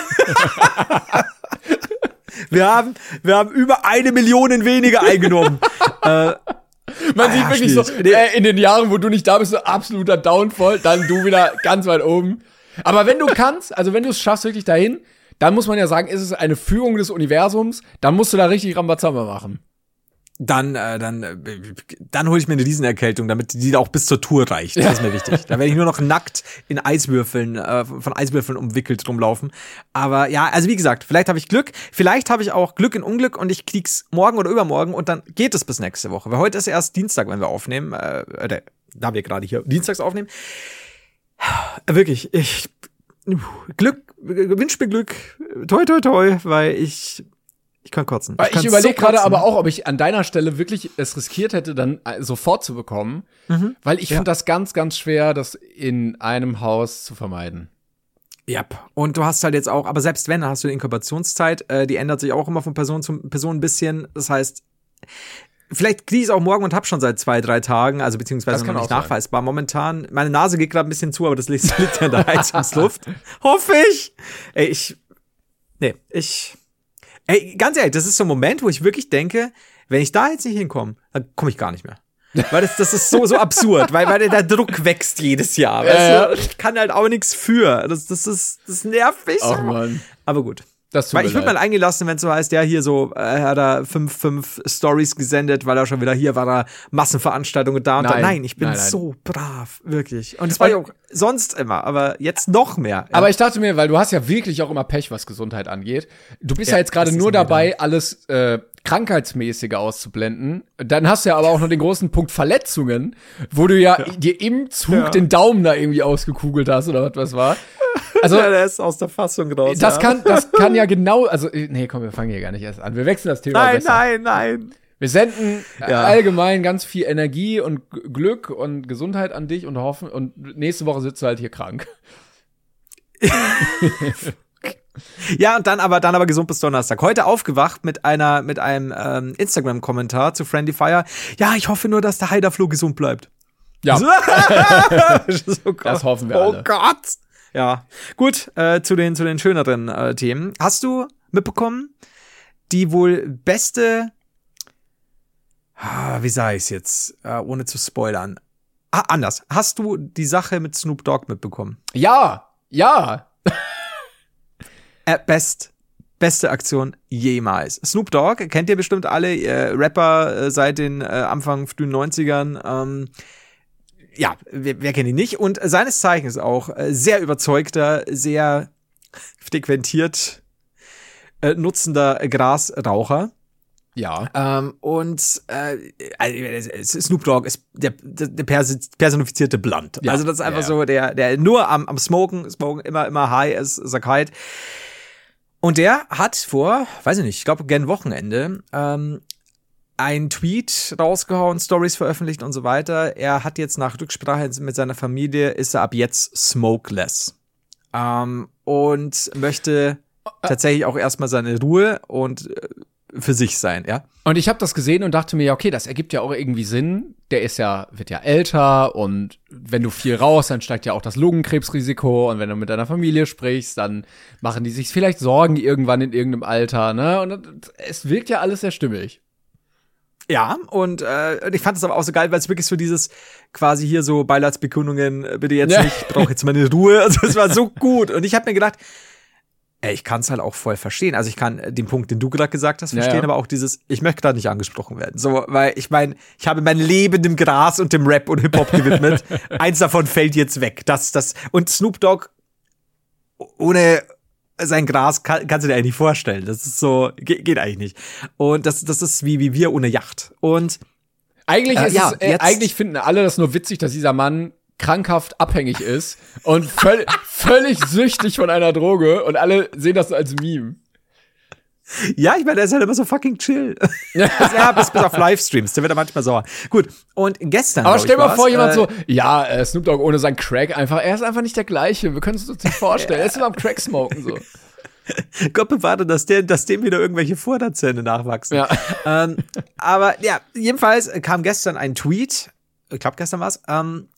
Wir haben, wir haben über eine Million weniger eingenommen. äh, Man ah, sieht ja, wirklich schwierig. so, äh, in den Jahren, wo du nicht da bist, so absoluter Downfall, dann du wieder ganz weit oben. Aber wenn du kannst, also wenn du es schaffst wirklich dahin, dann muss man ja sagen, ist es eine Führung des Universums, dann musst du da richtig Rambazamba machen. Dann, äh, dann, äh, dann hole ich mir eine Riesenerkältung, damit die auch bis zur Tour reicht. Das ist mir wichtig. Da werde ich nur noch nackt in Eiswürfeln, äh, von Eiswürfeln umwickelt rumlaufen. Aber ja, also wie gesagt, vielleicht habe ich Glück, vielleicht habe ich auch Glück in Unglück und ich krieg's morgen oder übermorgen und dann geht es bis nächste Woche. Weil heute ist erst Dienstag, wenn wir aufnehmen, äh, da wir gerade hier dienstags aufnehmen. Wirklich, ich Glück, wünsch mir Glück, toi toi toi, weil ich Ich kann kotzen. Ich, ich überlege so gerade aber auch, ob ich an deiner Stelle wirklich es riskiert hätte, dann sofort zu bekommen. Mhm. Weil ich ja. finde das ganz, ganz schwer, das in einem Haus zu vermeiden. Ja, und du hast halt jetzt auch, aber selbst wenn, dann hast du eine Inkubationszeit, äh, die ändert sich auch immer von Person zu Person ein bisschen. Das heißt, vielleicht kriege ich es auch morgen und hab schon seit zwei, drei Tagen, also beziehungsweise noch nicht nachweisbar. Momentan, meine Nase geht gerade ein bisschen zu, aber das liegt ja in der Heizungsluft. Hoffe ich. Ey, ich, nee, ich Ey, ganz ehrlich, das ist so ein Moment, wo ich wirklich denke, wenn ich da jetzt nicht hinkomme, dann komme ich gar nicht mehr. Weil das, das ist so, so absurd, weil, weil der Druck wächst jedes Jahr. Weißt äh, du? Ich kann halt auch nichts für. Das, das ist, das nervt mich. Ach, Mann. Aber gut. Das weil ich würde mal eingelassen, wenn es so heißt, ja, hier so, er äh, hat da fünf, fünf Stories gesendet, weil er schon wieder hier war, da Massenveranstaltungen da und nein. da. Nein, ich bin nein, nein. so brav, wirklich. Und das war ja auch sonst immer, aber jetzt noch mehr. Ja. Aber ich dachte mir, weil du hast ja wirklich auch immer Pech, was Gesundheit angeht. Du bist ja, ja jetzt gerade nur dabei, da. alles äh, Krankheitsmäßige auszublenden. Dann hast du ja aber auch noch den großen Punkt Verletzungen, wo du ja, ja. dir im Zug ja. den Daumen da irgendwie ausgekugelt hast oder was das war. Also, ja, der ist aus der Fassung raus. Das ja. kann, das kann ja genau, also, nee, komm, wir fangen hier gar nicht erst an. Wir wechseln das Thema Nein, besser. nein, nein. Wir senden ja. allgemein ganz viel Energie und Glück und Gesundheit an dich und hoffen, und nächste Woche sitzt du halt hier krank. Ja, und dann aber, dann aber gesund bis Donnerstag. Heute aufgewacht mit einer, mit einem ähm, Instagram-Kommentar zu Friendly Fire. Ja, ich hoffe nur, dass der Heiderflo gesund bleibt. Ja. So, das hoffen wir alle. Oh Gott. Ja, gut, äh, zu den zu den schöneren äh, Themen. Hast du mitbekommen, die wohl beste, ah, wie sage ich es jetzt, äh, ohne zu spoilern. Ah, anders. Hast du die Sache mit Snoop Dogg mitbekommen? Ja, ja. äh, best, beste Aktion jemals. Snoop Dogg, kennt ihr bestimmt alle, äh, Rapper äh, seit den äh, Anfang frühen neunzigern, ähm, ja, wer, wer kennt ihn nicht? Und seines Zeichens auch äh, sehr überzeugter, sehr frequentiert äh, nutzender Grasraucher. Ja. Ähm, und äh, Snoop Dogg ist der, der personifizierte Blunt. Ja. Also das ist einfach ja, so, der, der nur am, am Smoken, Smoken immer, immer high ist, ist er kalt. Und der hat vor, weiß ich nicht, ich glaube, gern Wochenende, ähm, ein Tweet rausgehauen, Stories veröffentlicht und so weiter. Er hat jetzt nach Rücksprache mit seiner Familie, ist er ab jetzt smokeless. Ähm, und möchte tatsächlich auch erstmal seine Ruhe und äh, für sich sein, ja. Und ich habe das gesehen und dachte mir, ja, okay, das ergibt ja auch irgendwie Sinn. Der ist ja, wird ja älter und wenn du viel rauchst, dann steigt ja auch das Lungenkrebsrisiko und wenn du mit deiner Familie sprichst, dann machen die sich vielleicht Sorgen irgendwann in irgendeinem Alter, ne? Und es wirkt ja alles sehr stimmig. Ja, und äh, ich fand es aber auch so geil, weil es wirklich so dieses quasi hier so Beileidsbekundungen, bitte jetzt Ja. nicht, ich brauche jetzt meine Ruhe. Also es war so gut. Und ich habe mir gedacht, ey, ich kann es halt auch voll verstehen. Also ich kann den Punkt, den du gerade gesagt hast, verstehen, Ja, ja. aber auch dieses, ich möchte gerade nicht angesprochen werden. So, weil ich meine, ich habe mein Leben dem Gras und dem Rap und Hip-Hop gewidmet. Eins davon fällt jetzt weg. Das, das, und Snoop Dogg ohne sein Gras kann, kannst du dir eigentlich nicht vorstellen. Das ist so, geht, geht eigentlich nicht. Und das, das ist wie, wie wir ohne Yacht. Und Eigentlich Äh, ist ja, es, äh, jetzt- eigentlich finden alle das nur witzig, dass dieser Mann krankhaft abhängig ist und völ völlig süchtig von einer Droge und alle sehen das so als Meme. ja, ich meine, der ist halt immer so fucking chill. ja, bis, bis auf Livestreams, der wird da manchmal sauer. Gut, und gestern. Aber glaub stell ich, mal war's, vor, jemand äh, so, ja, äh, Snoop Dogg ohne sein Crack einfach, er ist einfach nicht der gleiche, wir können es uns nicht vorstellen, er ist immer am Crack smoken, so. Gott bewahre, dass, der, dass dem wieder irgendwelche Vorderzähne nachwachsen. Ja. Ähm, aber ja, jedenfalls kam gestern ein Tweet, ich glaube gestern war's, ähm,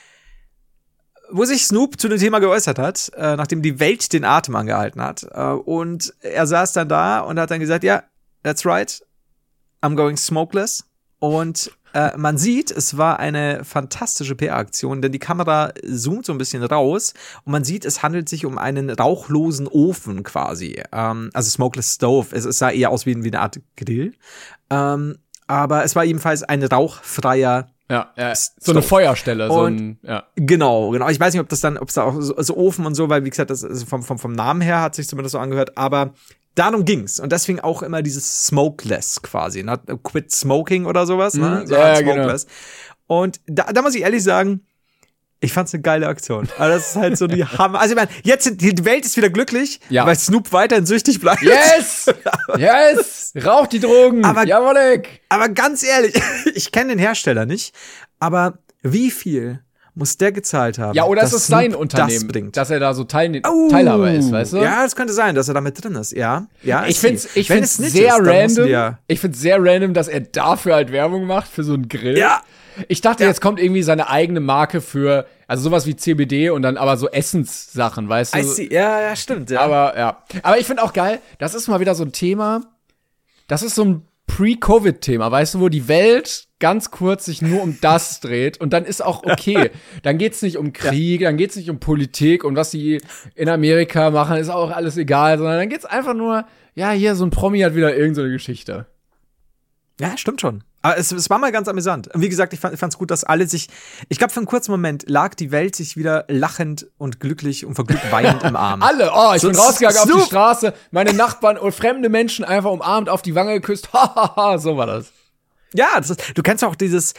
wo sich Snoop zu dem Thema geäußert hat, äh, nachdem die Welt den Atem angehalten hat. Äh, und er saß dann da und hat dann gesagt, ja, that's right, I'm going smokeless. Und äh, man sieht, es war eine fantastische P R-Aktion, denn die Kamera zoomt so ein bisschen raus und man sieht, es handelt sich um einen rauchlosen Ofen quasi. Ähm, also Smokeless Stove. Es, es sah eher aus wie, wie eine Art Grill. Ähm, aber es war jedenfalls ein rauchfreier Ja, ja, so eine Feuerstelle, so ein, ja. Genau, genau. Ich weiß nicht, ob das dann, ob es da auch so, so Ofen und so, weil wie gesagt, das ist vom, vom, vom Namen her hat sich zumindest so angehört, aber darum ging's. Und deswegen auch immer dieses Smokeless quasi, ne? Quit Smoking oder sowas, ne? Mhm, So ja, halt genau. Smokeless. Und da, da muss ich ehrlich sagen, ich fand's eine geile Aktion. Also das ist halt so die Hammer. Also ich meine, jetzt sind, die Welt ist wieder glücklich, Ja. weil Snoop weiterhin süchtig bleibt. Yes! Yes! Raucht die Drogen! Aber- Jawollek! Aber ganz ehrlich, ich kenne den Hersteller nicht, aber wie viel muss der gezahlt haben? Ja, oder dass ist es sein Snoop Unternehmen, das bringt? dass er da so Teilne Oh. Teilhaber ist, weißt du? Ja, das könnte sein, dass er damit drin ist, ja. ja Ich ist find's, sie. ich Wenn find's es nicht sehr ist, dann müssen random. die ja- Ich find's sehr random, dass er dafür halt Werbung macht für so einen Grill. Ja. Ich dachte, Ja. jetzt kommt irgendwie seine eigene Marke für, also sowas wie C B D und dann aber so Essenssachen, weißt du? I see. Ja, ja, stimmt, ja. Aber ja. Aber ich finde auch geil, das ist mal wieder so ein Thema, das ist so ein Pre-Covid-Thema, weißt du, wo die Welt ganz kurz sich nur um das dreht und dann ist auch okay. Dann geht's nicht um Krieg, dann geht's nicht um Politik und was die in Amerika machen, ist auch alles egal, sondern dann geht's einfach nur, ja, hier so ein Promi hat wieder irgend so eine Geschichte. Ja, stimmt schon. Aber es, es war mal ganz amüsant. Und wie gesagt, ich fand es gut, dass alle sich, ich glaube, für einen kurzen Moment lag die Welt sich wieder lachend und glücklich und verglückt weinend im Arm. Alle, oh, ich So, bin rausgegangen auf die Snoop. Straße, meine Nachbarn und fremde Menschen einfach umarmt, auf die Wange geküsst, hahaha, so war das. Ja, das ist, du kennst auch dieses,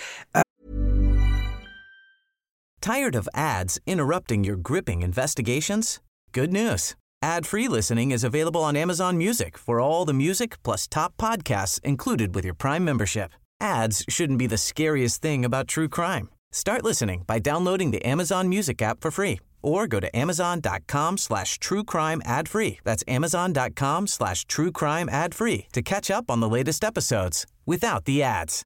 Tired of ads interrupting your gripping investigations? Good news. Ad-free listening is available on Amazon Music for all the music plus top podcasts included with your Prime membership. Ads shouldn't be the scariest thing about true crime. Start listening by downloading the Amazon Music app for free or go to amazon.com slash true crime ad free. That's amazon.com slash true crime ad free to catch up on the latest episodes without the ads.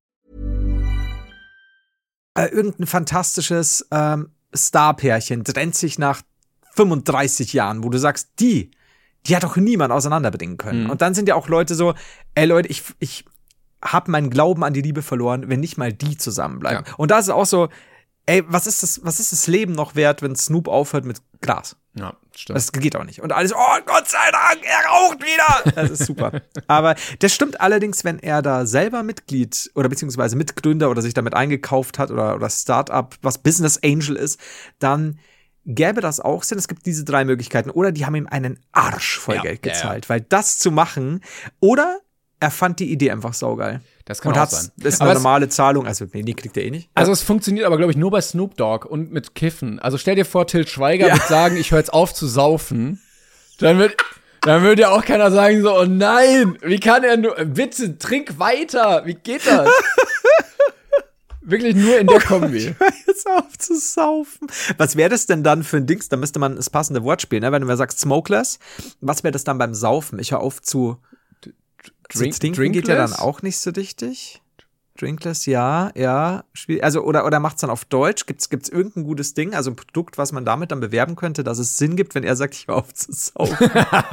äh, irgendein fantastisches ähm, Starpärchen trennt sich nach fünfunddreißig Jahren, wo du sagst, die, die hat doch niemand auseinanderbringen können. Mhm. Und dann sind ja auch Leute so, ey Leute, ich, ich hab meinen Glauben an die Liebe verloren, wenn nicht mal die zusammenbleiben. Ja. Und da ist es auch so, ey, was ist das, was ist das Leben noch wert, wenn Snoop aufhört mit Gras? Ja, stimmt. Das geht auch nicht. Und alles, oh Gott sei Dank, er raucht wieder. Das ist super. Aber das stimmt allerdings, wenn er da selber Mitglied oder beziehungsweise Mitgründer oder sich damit eingekauft hat oder, oder Startup, was Business Angel ist, dann gäbe das auch Sinn. Es gibt diese drei Möglichkeiten. Oder die haben ihm einen Arsch voll Ja, Geld ja, gezahlt. Weil das zu machen, oder er fand die Idee einfach saugeil. Das kann und auch hat's, sein. Das ist Aber eine es- normale Zahlung, also nee, die kriegt er eh nicht. Also es funktioniert aber, glaube ich, nur bei Snoop Dogg und mit Kiffen. Also stell dir vor, Til Schweiger Ja. wird sagen, ich höre jetzt auf zu saufen. Dann wird, dann würde ja auch keiner sagen so, oh nein, wie kann er nur, bitte, trink weiter, wie geht das? Wirklich nur in der Kombi. Hör jetzt auf zu saufen. Was wäre das denn dann für ein Dings? Da müsste man das passende Wort spielen, ne? Wenn du mir sagst smokeless, was wäre das dann beim Saufen? Ich höre auf zu, Drink, zu trinken geht ja dann drinkless? auch nicht so richtig. Drinkless, ja, ja. Schwierig. Also, oder, oder macht's dann auf Deutsch? Gibt's, gibt's irgendein gutes Ding, also ein Produkt, was man damit dann bewerben könnte, dass es Sinn gibt, wenn er sagt, ich höre auf zu saufen?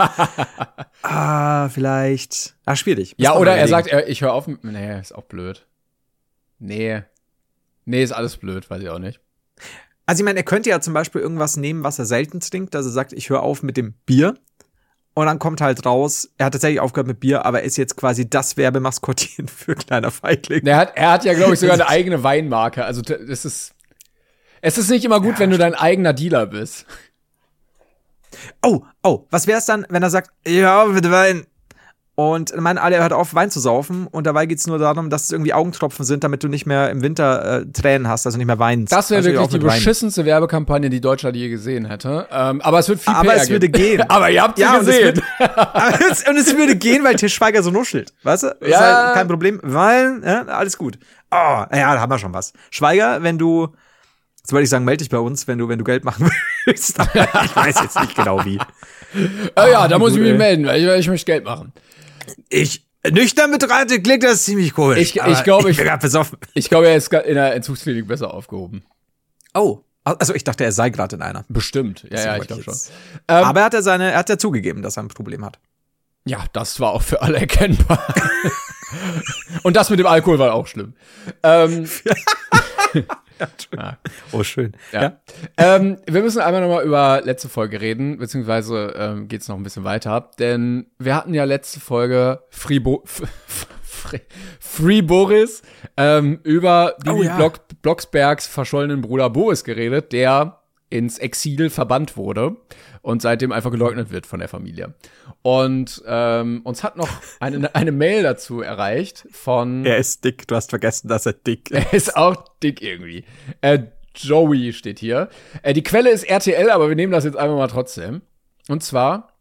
ah, vielleicht. Ah, schwierig. Muss Ja, man oder mal er überlegen. sagt, er, ich höre auf. mit- Nee, ist auch blöd. Nee. Nee, ist alles blöd, weiß ich auch nicht. Also ich meine, er könnte ja zum Beispiel irgendwas nehmen, was er selten trinkt. Also er sagt, ich höre auf mit dem Bier. Und dann kommt halt raus, er hat tatsächlich aufgehört mit Bier, aber er ist jetzt quasi das Werbemaskottchen für kleiner Feigling. Er hat, er hat ja, glaube ich, sogar eine eigene Weinmarke. Also t- das ist. Es ist nicht immer gut, Ja, wenn du dein eigener Dealer bist. Oh, oh, was wär's dann, wenn er sagt, ja, mit Wein. Und meinen alle, er hört auf, Wein zu saufen. Und dabei geht's nur darum, dass es irgendwie Augentropfen sind, damit du nicht mehr im Winter äh, Tränen hast, also nicht mehr weinst. Das wäre Also wirklich auch die mit Wein. beschissenste Werbekampagne, die Deutschland je gesehen hätte. Ähm, aber es wird viel Aber P R es würde geben. gehen. Aber ihr habt sie Ja, und es gesehen. Aber es, und es würde gehen, weil Til Schweiger so nuschelt. Weißt du? Das Ja. ist halt kein Problem. Wein, ja, alles gut. Oh, ja, da haben wir schon was. Schweiger, wenn du, jetzt wollte ich sagen, melde dich bei uns, wenn du, wenn du Geld machen willst. Aber ich weiß jetzt nicht genau wie. Äh, ja, da wie muss ich gut, mich ey. melden, weil ich, weil ich möchte Geld machen. Ich, nüchtern betrachtet klingt das ziemlich cool. Ich- Aber ich glaube, ich ich- bin gerade besoffen. Ich glaube, er ist in der Entzugsklinik besser aufgehoben. Oh. Also ich dachte, er sei gerade in einer. Bestimmt. Ja, ja, Deswegen ich glaube wollte schon. jetzt- Ähm, Aber er hat ja seine, er hat ja zugegeben, dass er ein Problem hat. Ja, das war auch für alle erkennbar. Und das mit dem Alkohol war auch schlimm. Ähm, ja. Oh, schön. Ja. Ähm, wir müssen einmal nochmal über letzte Folge reden, beziehungsweise ähm, geht's noch ein bisschen weiter, denn wir hatten ja letzte Folge Free, Bo F Free, Free Boris ähm, über Bibi Oh, ja. Block Blocksbergs verschollenen Bruder Boris geredet, der ins Exil verbannt wurde und seitdem einfach geleugnet wird von der Familie. Und ähm, uns hat noch eine, eine Mail dazu erreicht von Er ist dick. Du hast vergessen, dass er dick ist. er ist auch dick irgendwie. Äh, Joey steht hier. Äh, die Quelle ist R T L, aber wir nehmen das jetzt einfach mal trotzdem. Und zwar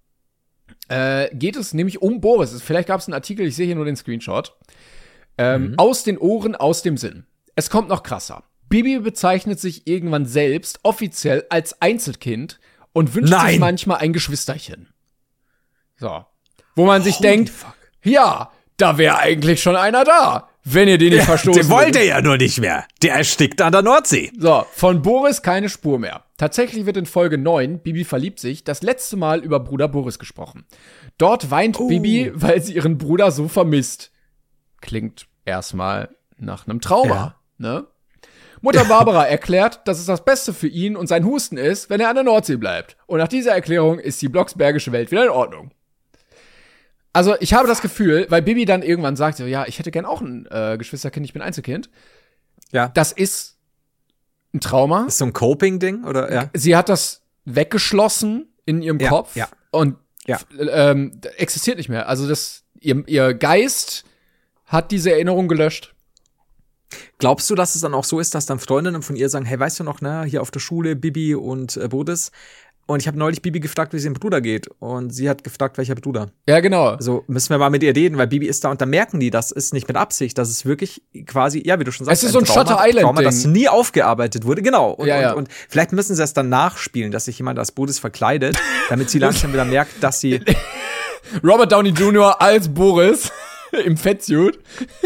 äh, geht es nämlich um Boris. Vielleicht gab es einen Artikel, ich sehe hier nur den Screenshot. Ähm, Mhm. Aus den Ohren, aus dem Sinn. Es kommt noch krasser. Bibi bezeichnet sich irgendwann selbst offiziell als Einzelkind und wünscht sich Nein. manchmal ein Geschwisterchen. So. Wo man sich Holy denkt, fuck. ja, da wäre eigentlich schon einer da, wenn ihr den nicht verstoßen Den wollte würdet. er ja nur nicht mehr. Der erstickt an der Nordsee. So, von Boris keine Spur mehr. Tatsächlich wird in Folge neun, Bibi verliebt sich, das letzte Mal über Bruder Boris gesprochen. Dort weint Oh. Bibi, weil sie ihren Bruder so vermisst. Klingt erstmal nach einem Trauma, Ja. ne? Mutter Barbara erklärt, dass es das Beste für ihn und sein Husten ist, wenn er an der Nordsee bleibt. Und nach dieser Erklärung ist die blocksbergische Welt wieder in Ordnung. Also, ich habe das Gefühl, weil Bibi dann irgendwann sagt, so, ja, ich hätte gern auch ein äh, Geschwisterkind, ich bin Einzelkind. Ja. Das ist ein Trauma. Ist so ein Coping-Ding, oder? Ja. Sie hat das weggeschlossen in ihrem Ja, Kopf ja. und Ja. f- ähm, d- existiert nicht mehr. Also das, ihr, ihr Geist hat diese Erinnerung gelöscht. Glaubst du, dass es dann auch so ist, dass dann Freundinnen von ihr sagen, hey, weißt du noch, ne, hier auf der Schule, Bibi und äh, Boris? Und ich habe neulich Bibi gefragt, wie es ihrem Bruder geht. Und sie hat gefragt, welcher Bruder. Ja, genau. Also müssen wir mal mit ihr reden, weil Bibi ist da und da merken die, das ist nicht mit Absicht, das ist wirklich quasi, ja, wie du schon sagst, Es ist so ein Shutter Island Trauma, das Ding. nie aufgearbeitet wurde, genau. Und, Ja, ja. Und, und vielleicht müssen sie es dann nachspielen, dass sich jemand als Boris verkleidet, damit sie langsam wieder merkt, dass sie Robert Downey Junior als Boris im Fettsuit.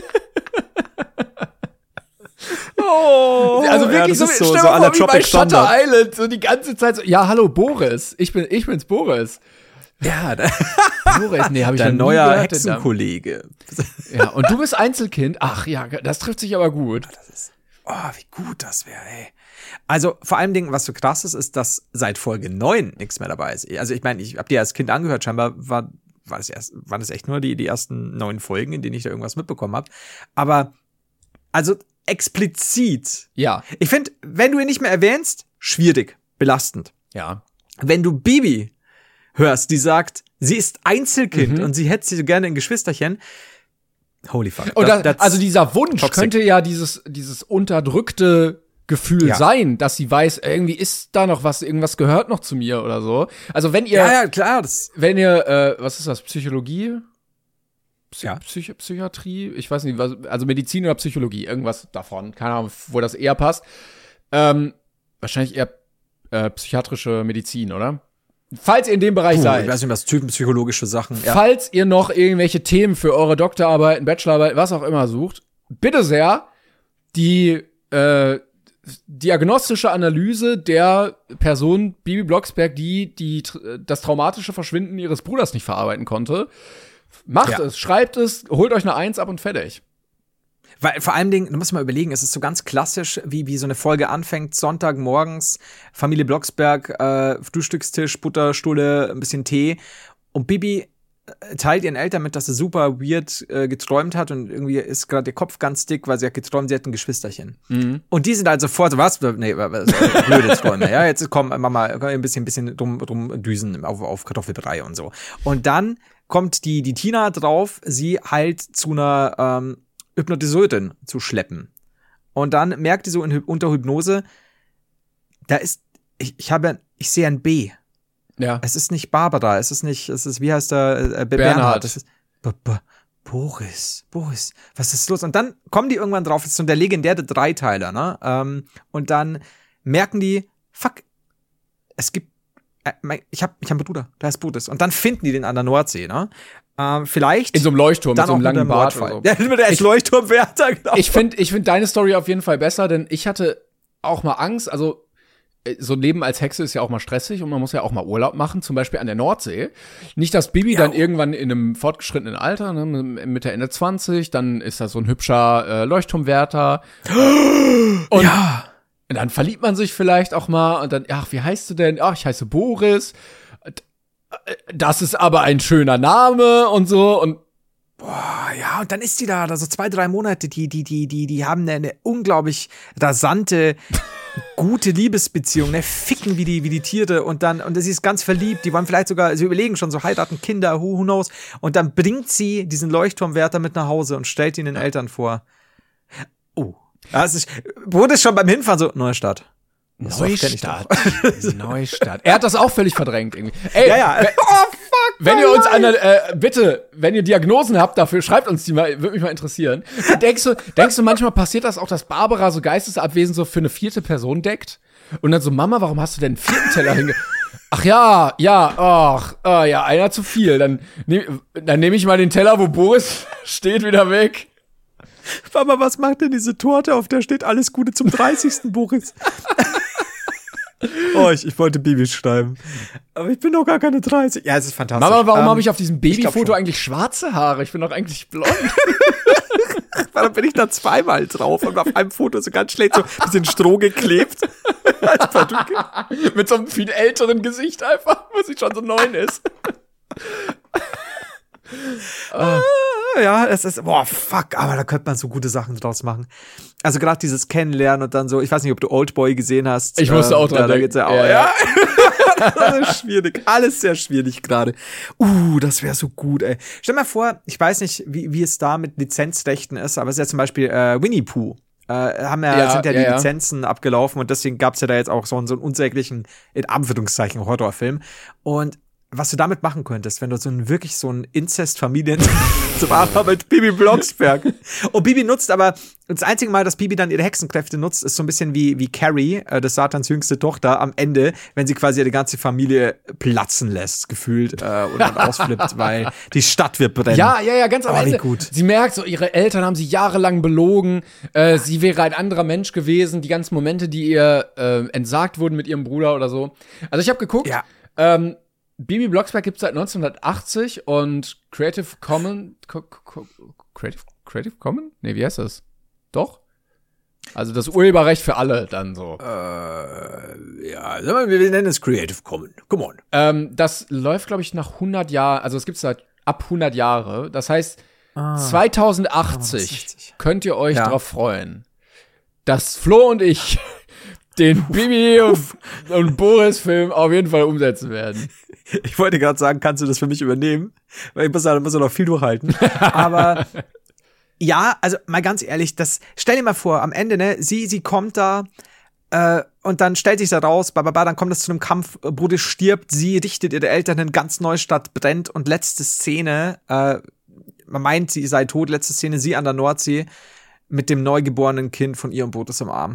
oh, Also wirklich das so, ist stell so, dir so mal à la vor, wie bei Tropic Shutter Thunder. Island, so die ganze Zeit so, ja, hallo Boris, ich bin, ich bin's Boris. Ja, da- Boris, nee, hab ich dein noch nie neuer gehört, den Namen. Hexenkollege. Ja, und du bist Einzelkind. Ach ja, das trifft sich aber gut. Oh, wie gut das wäre, ey. Also vor allem Dingen, was so krass ist, ist, dass seit Folge neun nichts mehr dabei ist. Also ich meine, ich habe dir als Kind angehört, scheinbar war, war das erst, waren das echt nur die, die ersten neun Folgen, in denen ich da irgendwas mitbekommen habe. Aber also explizit. Ja, Ich finde, wenn du ihn nicht mehr erwähnst, schwierig, belastend. ja. Wenn du Bibi hörst, die sagt, sie ist Einzelkind Mhm. und sie hätte sie so gerne ein Geschwisterchen, Holy fuck. Und Das- das, that's also dieser Wunsch toxic. könnte ja dieses, dieses unterdrückte Gefühl Ja. sein, dass sie weiß, irgendwie ist da noch was, irgendwas gehört noch zu mir oder so. Also wenn ihr, Ja, ja, klar. Das, wenn ihr, äh, was ist das, Psychologie? Psy Ja. Psych Psychiatrie? Ich weiß nicht, was, also Medizin oder Psychologie, irgendwas davon. Keine Ahnung, wo das eher passt. Ähm, wahrscheinlich eher äh, psychiatrische Medizin, oder? Falls ihr in dem Bereich puh, seid. ich weiß nicht, was typenpsychologische Sachen. Ja. Falls ihr noch irgendwelche Themen für eure Doktorarbeiten, Bachelorarbeiten, was auch immer sucht, bitte sehr die äh, diagnostische Analyse der Person Bibi Blocksberg, die, die das traumatische Verschwinden ihres Bruders nicht verarbeiten konnte. Macht Ja. es, schreibt es, holt euch eine Eins ab und fertig. Weil vor allem Dingen, du musst mal überlegen, es ist so ganz klassisch, wie, wie so eine Folge anfängt, Sonntagmorgens, Familie Blocksberg, äh, Frühstückstisch, Butter, Stulle, ein bisschen Tee. Und Bibi äh, teilt ihren Eltern mit, dass sie super weird äh, geträumt hat und irgendwie ist gerade der Kopf ganz dick, weil sie hat geträumt, sie hat ein Geschwisterchen. Und die sind halt sofort so, was? Nee, was, äh, blöde Träume. Ja, jetzt komm, Mama, ein bisschen, bisschen rum, rumdüsen auf, auf Kartoffelbrei und so. Und dann kommt die, die Tina drauf, sie halt zu einer, ähm, Hypnotiseurin zu schleppen. Und dann merkt die so in, Hy- unter Hypnose, da ist, ich, ich habe, ich sehe ein B. Ja. Es ist nicht Barbara, es ist nicht, es ist, wie heißt der, äh, Bernhard. Bernhard. Es ist, B -B Boris, Boris, was ist los? Und dann kommen die irgendwann drauf, das ist so der legendäre Dreiteiler, ne? Ähm, und dann merken die, fuck, es gibt, äh, mein, ich hab, ich hab einen Bruder, der heißt Boris. Und dann finden die den an der Nordsee, ne? Ähm, vielleicht. In so einem Leuchtturm, dann mit so einem auch langen mit Bart. Mordfall. Oder so. Ja, mit der Leuchtturmwärter, genau. Ich finde ich find deine Story auf jeden Fall besser, denn ich hatte auch mal Angst, also äh, so ein Leben als Hexe ist ja auch mal stressig und man muss ja auch mal Urlaub machen, zum Beispiel an der Nordsee. Nicht, dass Bibi dann irgendwann in einem fortgeschrittenen Alter, ne, Mitte, Ende zwanzig, dann ist da so ein hübscher äh, Leuchtturmwärter. Und Ja. dann verliebt man sich vielleicht auch mal und dann, ach, wie heißt du denn? Ach, ich heiße Boris. Das ist aber ein schöner Name und so und Boah, ja, und dann ist die da, da so zwei, drei Monate, die, die, die, die, die haben eine, eine unglaublich rasante, gute Liebesbeziehung, ne, ficken wie die, wie die Tiere und dann, und sie ist ganz verliebt, die wollen vielleicht sogar, sie überlegen schon so, heiraten Kinder, who, who knows, und dann bringt sie diesen Leuchtturmwärter mit nach Hause und stellt ihn den Eltern vor. Oh. Das ist, wurde schon beim Hinfahren so, Neustadt. Das Dorf kenn ich doch. Neustadt. Neustadt. Er hat das auch völlig verdrängt irgendwie. Ey, Ja, ja. wenn, Oh, fuck. wenn ihr uns an der, äh, bitte, wenn ihr Diagnosen habt dafür, schreibt uns die mal, würde mich mal interessieren. Denkst du, denkst du, manchmal passiert das auch, dass Barbara so geistesabwesend so für eine vierte Person deckt? Und dann so, Mama, warum hast du denn einen vierten Teller hinge... Ach ja, ja, ach, ah, ja, einer zu viel. Dann nehme dann nehm ich mal den Teller, wo Boris steht, wieder weg. Mama, was macht denn diese Torte, auf der steht alles Gute zum dreißigsten Boris? Oh, ich, ich wollte Bibi schreiben. Aber ich bin doch gar keine dreißig. Ja, es ist fantastisch. Mama, warum ähm, habe ich auf diesem ich glaub Babyfoto schon. eigentlich schwarze Haare? Ich bin doch eigentlich blond. Dann bin ich da zweimal drauf und auf einem Foto so ganz schlecht so ein bisschen Stroh geklebt. Als Perücke. Mit so einem viel älteren Gesicht einfach, wo sie schon so neun ist. Ja, es ist, boah, fuck, aber da könnte man so gute Sachen draus machen. Also gerade dieses Kennenlernen und dann so, ich weiß nicht, ob du Oldboy gesehen hast. Ich musste auch dran da, da denken. geht's ja auch, Ja, ja. Das ist schwierig, alles sehr schwierig gerade. Uh, das wäre so gut, ey. Stell dir mal vor, ich weiß nicht, wie, wie es da mit Lizenzrechten ist, aber es ist ja zum Beispiel äh, Winnie Pooh. Äh, haben ja, Ja, sind ja, ja, die ja. Lizenzen abgelaufen und deswegen gab's ja da jetzt auch so, einen- so einen unsäglichen, in Anführungszeichen, Horrorfilm. Und was du damit machen könntest, wenn du so einen wirklich so einen Inzest-Familien zum Abend mit Bibi Blocksberg. Und Bibi nutzt aber, das einzige Mal, dass Bibi dann ihre Hexenkräfte nutzt, ist so ein bisschen wie, wie Carrie, äh, des Satans jüngste Tochter, am Ende, wenn sie quasi ihre ganze Familie platzen lässt, gefühlt, äh, und dann ausflippt, weil die Stadt wird brennen. Ja, ja, ja, ganz am Oh, wie Ende. gut. Sie merkt so, ihre Eltern haben sie jahrelang belogen. Äh, sie wäre ein anderer Mensch gewesen. Die ganzen Momente, die ihr äh, entsagt wurden mit ihrem Bruder oder so. Also ich habe geguckt. Ja. Ähm, Bibi Blocksberg gibt es seit neunzehnhundertachtzig und Creative Commons. Co Co Creative, Creative Commons? Nee, wie heißt das? Doch? Also das Urheberrecht für alle dann so. Äh, ja, sag mal, wir nennen es Creative Commons. Come on. Ähm, das läuft, glaube ich, nach hundert Jahren. Also es gibt es seit ab hundert Jahre. Das heißt, zweitausendachtzig zweitausendachtzig. könnt ihr euch Ja. drauf freuen, dass Flo und ich den Bibi und, und Boris-Film auf jeden Fall umsetzen werden. Ich wollte gerade sagen, kannst du das für mich übernehmen? Weil ich muss ja, muss ja noch viel durchhalten. Aber Ja, also mal ganz ehrlich, das stell dir mal vor, am Ende, ne, sie, sie kommt da äh, und dann stellt sich da raus, bababa, dann kommt es zu einem Kampf, Bruder stirbt, sie richtet ihre Eltern in ganz Neustadt, brennt und letzte Szene, äh, man meint, sie sei tot, letzte Szene, sie an der Nordsee mit dem neugeborenen Kind von ihrem Bruder am Arm.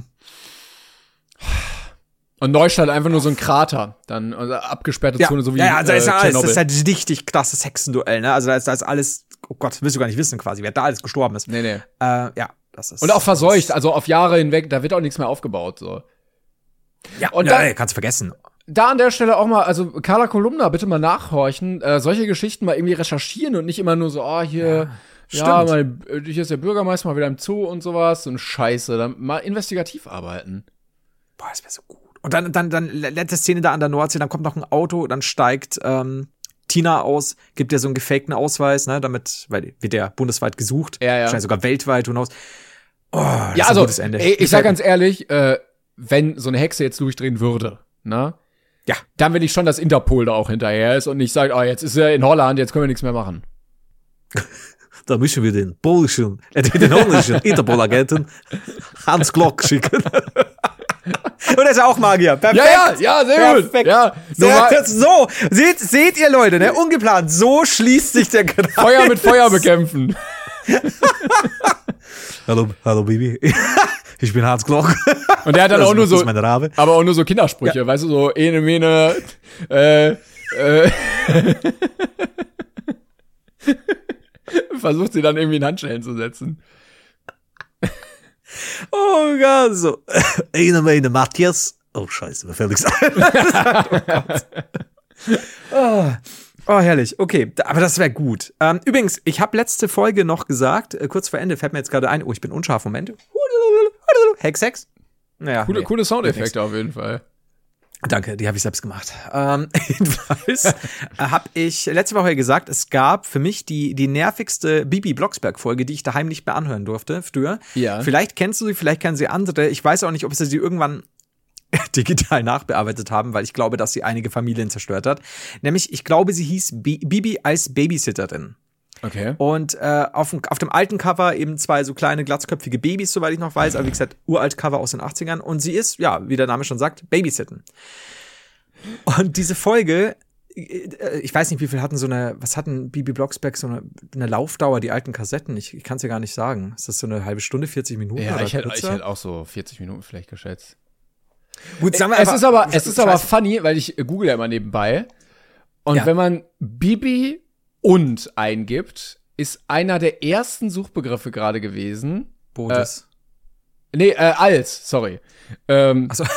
Und Neustadt einfach nur so ein Krater, dann also abgesperrte Ja, Zone, so wie ja, ja, also äh, ist ja alles, Tschernobyl. das ist halt ein richtig krasses Hexenduell, ne? Also da ist, da ist alles, oh Gott, willst du gar nicht wissen quasi, wer da alles gestorben ist. Nee, nee. Äh, ja, das ist. Und auch verseucht, also auf Jahre hinweg, da wird auch nichts mehr aufgebaut, so. Ja, und ja, dann- ey, kannst du vergessen. Da an der Stelle auch mal, also Carla Kolumna, bitte mal nachhorchen, äh, solche Geschichten mal irgendwie recherchieren und nicht immer nur so, oh, hier, ja, stimmt. mal, äh, hier ist der Bürgermeister mal wieder im Zoo und sowas, so eine Scheiße, dann mal investigativ arbeiten. Boah, das wäre so gut. Und dann, dann, dann, letzte Szene da an der Nordsee, dann kommt noch ein Auto, dann steigt ähm, Tina aus, gibt ihr so einen gefakten Ausweis, ne, damit, weil wird der bundesweit gesucht, Ja, ja. wahrscheinlich sogar weltweit, who knows. Oh, das Ja, ist also, ein gutes Ende. ey, ich sag ganz ehrlich, äh, wenn so eine Hexe jetzt durchdrehen würde, ne, Ja. dann will ich schon, dass Interpol da auch hinterher ist und nicht sagt, oh, jetzt ist er in Holland, jetzt können wir nichts mehr machen. Da müssen wir den polnischen, äh, den holländischen Interpol-Agenten Hans Glock schicken. Und er ist auch Magier. Perfekt. Ja, ja, ja, sehr gut. Perfekt. Ja, Sehr, normal- das, so, seht, seht ihr Leute, ne? Ungeplant. So schließt sich der Kreis. Feuer mit Feuer bekämpfen. Hallo, hallo Bibi. Ich bin Hans Glock. Und der hat dann Das auch nur ist so, mein Rabe. aber auch nur so Kindersprüche, weißt du, so ene, mene, äh, äh, versucht sie dann irgendwie in Handschellen zu setzen. Oh Gott, so. Eine meine Matthias. Oh Scheiße, mir fällt nichts ein. Oh Gott. Oh. Oh, herrlich. Okay, da- aber das wäre gut. Ähm, übrigens, ich habe letzte Folge noch gesagt, äh, kurz vor Ende fällt mir jetzt gerade ein, oh, ich bin unscharf, Moment. Hex, Hex. Naja, Coole, nee. coole Soundeffekte auf jeden Fall. Danke, die habe ich selbst gemacht. Ähm, jedenfalls habe ich letzte Woche gesagt, es gab für mich die, die nervigste Bibi Blocksberg-Folge, die ich daheim nicht mehr anhören durfte früher. Ja. Vielleicht kennst du sie, vielleicht kennen sie andere. Ich weiß auch nicht, ob sie sie irgendwann digital nachbearbeitet haben, weil ich glaube, dass sie einige Familien zerstört hat. Nämlich, ich glaube, sie hieß Bi- Bibi als Babysitterin. Okay. Und äh, auf, dem, auf dem alten Cover eben zwei so kleine glatzköpfige Babys, soweit ich noch weiß, aber wie gesagt, uralt Cover aus den achtzigern. Und sie ist, ja, wie der Name schon sagt, Babysitten. Und diese Folge, äh, ich weiß nicht, wie viel hatten so eine, was hatten Bibi Blocksberg, so eine, eine Laufdauer, die alten Kassetten? Ich, ich kann es ja gar nicht sagen. Ist das so eine halbe Stunde, vierzig Minuten Ja, oder ich hätte, ich kürzer? hätte auch so vierzig Minuten vielleicht geschätzt. Gut, sagen wir Es einfach- ist aber, es ist aber Scheiße. funny, weil ich äh, google ja immer nebenbei. Und Ja. wenn man Bibi und eingibt, ist einer der ersten Suchbegriffe gerade gewesen. Bodes. Nee, äh, als, sorry. Ähm, Achso.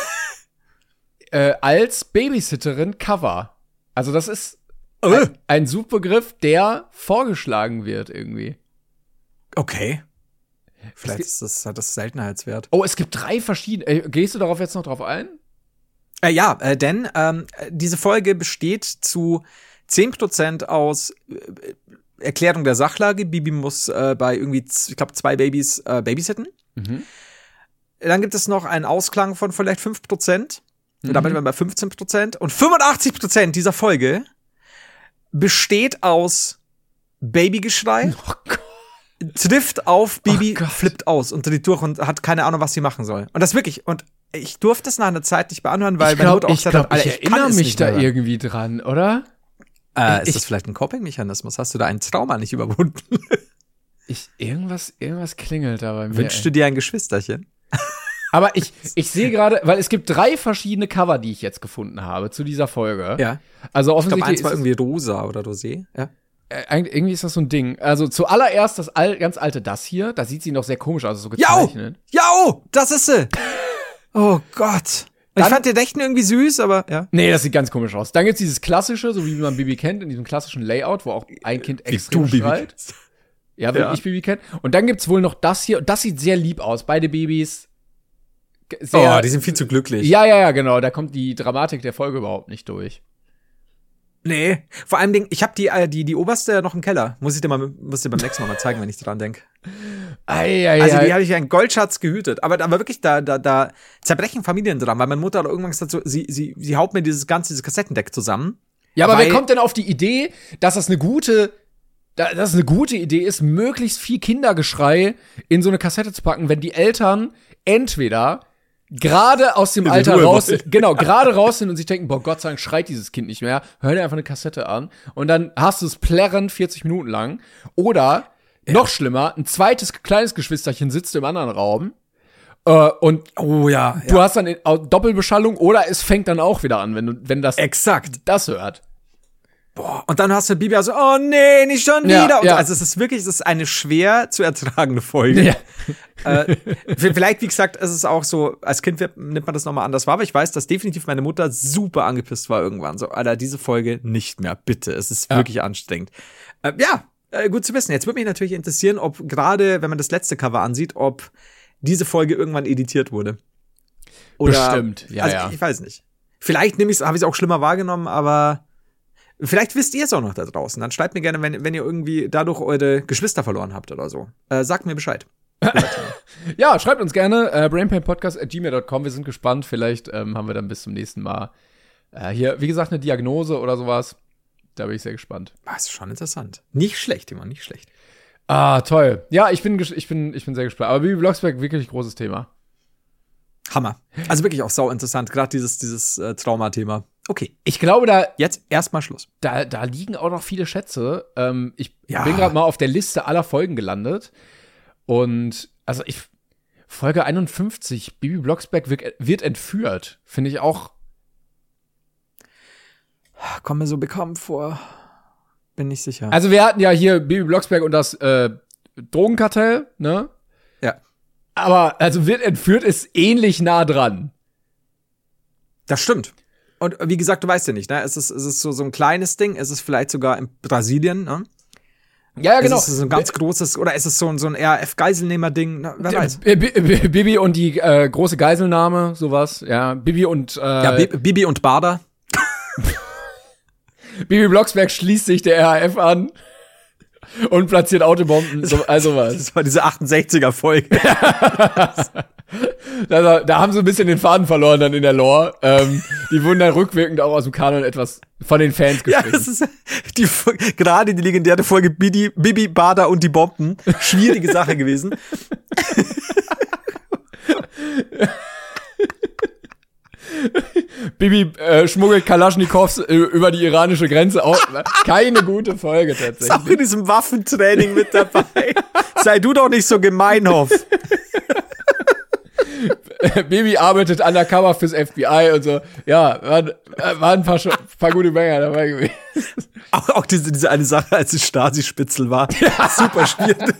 äh, als Babysitterin Cover. Also das ist Äh. ein, ein Suchbegriff, der vorgeschlagen wird irgendwie. Okay. Vielleicht Es ist das, hat das Seltenheitswert. Oh, es gibt drei verschiedene. Äh, gehst du darauf jetzt noch drauf ein? Äh, ja, äh, denn ähm, diese Folge besteht zu zehn Prozent aus äh, Erklärung der Sachlage. Bibi muss äh, bei irgendwie, z- ich glaube, zwei Babys äh, babysitten. Mhm. Dann gibt es noch einen Ausklang von vielleicht fünf Prozent. Und damit wären wir bei fünfzehn Prozent. Und fünfundachtzig Prozent dieser Folge besteht aus Babygeschrei, Oh Gott. trifft auf Bibi, Oh Gott. flippt aus und dreht durch und hat keine Ahnung, was sie machen soll. Und das wirklich, und ich durfte es nach einer Zeit nicht mehr anhören, weil Ich meine glaube, Mutter auch ich, gesagt glaub, hat, Alter, ich kann erinnere es mich nicht da mehr hören. irgendwie dran, oder? Äh, ist Ich- das vielleicht ein Coping-Mechanismus? Hast du da ein Trauma nicht überwunden? Ich, irgendwas, irgendwas klingelt da bei mir. Wünschst du ey. dir ein Geschwisterchen? Aber ich, ich sehe gerade, weil es gibt drei verschiedene Cover, die ich jetzt gefunden habe zu dieser Folge. Ja. Also Ich glaube, offensichtlich eins war ist es- irgendwie rosa oder rosé. Ja. äh, eigentlich- irgendwie ist das so ein Ding. Also zuallererst das all, ganz alte das hier, da sieht sie noch sehr komisch aus, so Jau! gezeichnet. Jau! Das ist sie! Oh Gott. ich Dann- fand den Dächten irgendwie süß, aber ja. Nee, das sieht ganz komisch aus. Dann gibt's dieses klassische, so wie man Bibi kennt, in diesem klassischen Layout, wo auch ein Kind extrem schreit. Ja, wie Ja. ich Bibi kenne. Und dann gibt's wohl noch das hier, und das sieht sehr lieb aus. Beide Babys. G- Sehr, Oh, die sind viel zu glücklich. ja, ja, ja, genau. Da kommt die Dramatik der Folge überhaupt nicht durch. Nee. Vor allem, Ding, ich habe die, äh, die, die oberste noch im Keller. Muss ich dir mal, muss dir beim nächsten Mal mal zeigen, wenn ich dran denke. Ei, ei, Also, die ei. habe ich einen Goldschatz gehütet. Aber, aber wirklich, da, da, da zerbrechen Familien dran, weil meine Mutter hat irgendwann gesagt, so, sie, sie, sie haut mir dieses ganze, dieses Kassettendeck zusammen. Ja, aber weil- wer kommt denn auf die Idee, dass das eine gute da, das ist eine gute Idee ist, möglichst viel Kindergeschrei in so eine Kassette zu packen, wenn die Eltern entweder gerade aus dem Alter Ruhe raus wollen. sind, genau, gerade raus sind und sich denken, boah, Gott sei Dank schreit dieses Kind nicht mehr, hör dir einfach eine Kassette an und dann hast du es plärrend vierzig Minuten lang. Oder, ja. noch schlimmer, ein zweites kleines Geschwisterchen sitzt im anderen Raum äh, und Oh ja. du ja. hast dann in- Doppelbeschallung oder es fängt dann auch wieder an, wenn du, wenn das Exakt. das hört. Boah, und dann hast du Bibi so, oh nee, nicht schon Ja, wieder. Und ja. Also es ist wirklich, es ist eine schwer zu ertragende Folge. Ja. äh, vielleicht, wie gesagt, ist es auch so, als Kind wird, nimmt man das nochmal anders wahr, aber ich weiß, dass definitiv meine Mutter super angepisst war irgendwann. So, Alter, diese Folge nicht mehr, bitte. Es ist Ja. wirklich anstrengend. Äh, ja, äh, gut zu wissen. Jetzt würde mich natürlich interessieren, ob gerade, wenn man das letzte Cover ansieht, ob diese Folge irgendwann editiert wurde. Bestimmt, ja, also, ja. Ich weiß nicht. Vielleicht nehme ich habe ich es auch schlimmer wahrgenommen, aber vielleicht wisst ihr es auch noch da draußen. Dann schreibt mir gerne, wenn, wenn ihr irgendwie dadurch eure Geschwister verloren habt oder so. Äh, sagt mir Bescheid. Ja, schreibt uns gerne äh, brainpainpodcast at gmail dot com. Wir sind gespannt. Vielleicht ähm, haben wir dann bis zum nächsten Mal äh, hier, wie gesagt, eine Diagnose oder sowas. Da bin ich sehr gespannt. Das ist schon interessant. Nicht schlecht, immer nicht schlecht. Ah, toll. Ja, ich bin, ges- ich bin, ich bin sehr gespannt. Aber Bibi Blocksberg, wirklich großes Thema. Hammer. Also wirklich auch sau interessant. Gerade dieses, dieses äh, Traumathema. Okay, Ich glaube, da, jetzt erstmal Schluss. da, da liegen auch noch viele Schätze. Ähm, ich Ja. bin gerade mal auf der Liste aller Folgen gelandet. Und, also ich, Folge einundfünfzig, Bibi Blocksberg wird, wird entführt. Finde ich auch. Kommt mir so bekannt vor. Bin nicht sicher. Also wir hatten ja hier Bibi Blocksberg und das äh, Drogenkartell, ne? ja, Aber, also wird entführt ist ähnlich nah dran. das stimmt. Und wie gesagt, du weißt ja nicht, ne? Es ist, es ist so, so ein kleines Ding. Es ist vielleicht sogar in Brasilien, ne? Ja, ja, genau. Es ist so ein ganz großes, oder ist es so ein, so ein R A F-Geiselnehmer-Ding? Na, wer weiß. B- B- B- Bibi und die äh, große Geiselnahme, sowas. Ja, Bibi und äh, Ja, Bi- Bibi und Bader. Bibi Blocksberg schließt sich der R A F an und platziert Autobomben, so, also was. Das war diese achtundsechziger-Folge. Da, da haben sie ein bisschen den Faden verloren dann in der Lore. Ähm, die wurden dann rückwirkend auch aus dem Kanon etwas von den Fans Ja, gestrichen. das ist die, Fo- gerade die legendäre Folge Bibi, Bibi, Bader und die Bomben. Schwierige Sache gewesen. Bibi äh, schmuggelt Kalaschnikows äh, über die iranische Grenze. Auch keine gute Folge Ist auch tatsächlich. in diesem Waffentraining mit dabei. Sei du doch nicht so gemeinhoff. Bibi arbeitet undercover fürs F B I und so. Ja, waren, äh, waren ein paar, Sch- paar gute Banger dabei gewesen. Auch, auch diese, diese eine Sache, als es Stasi-Spitzel war. Super schwierig.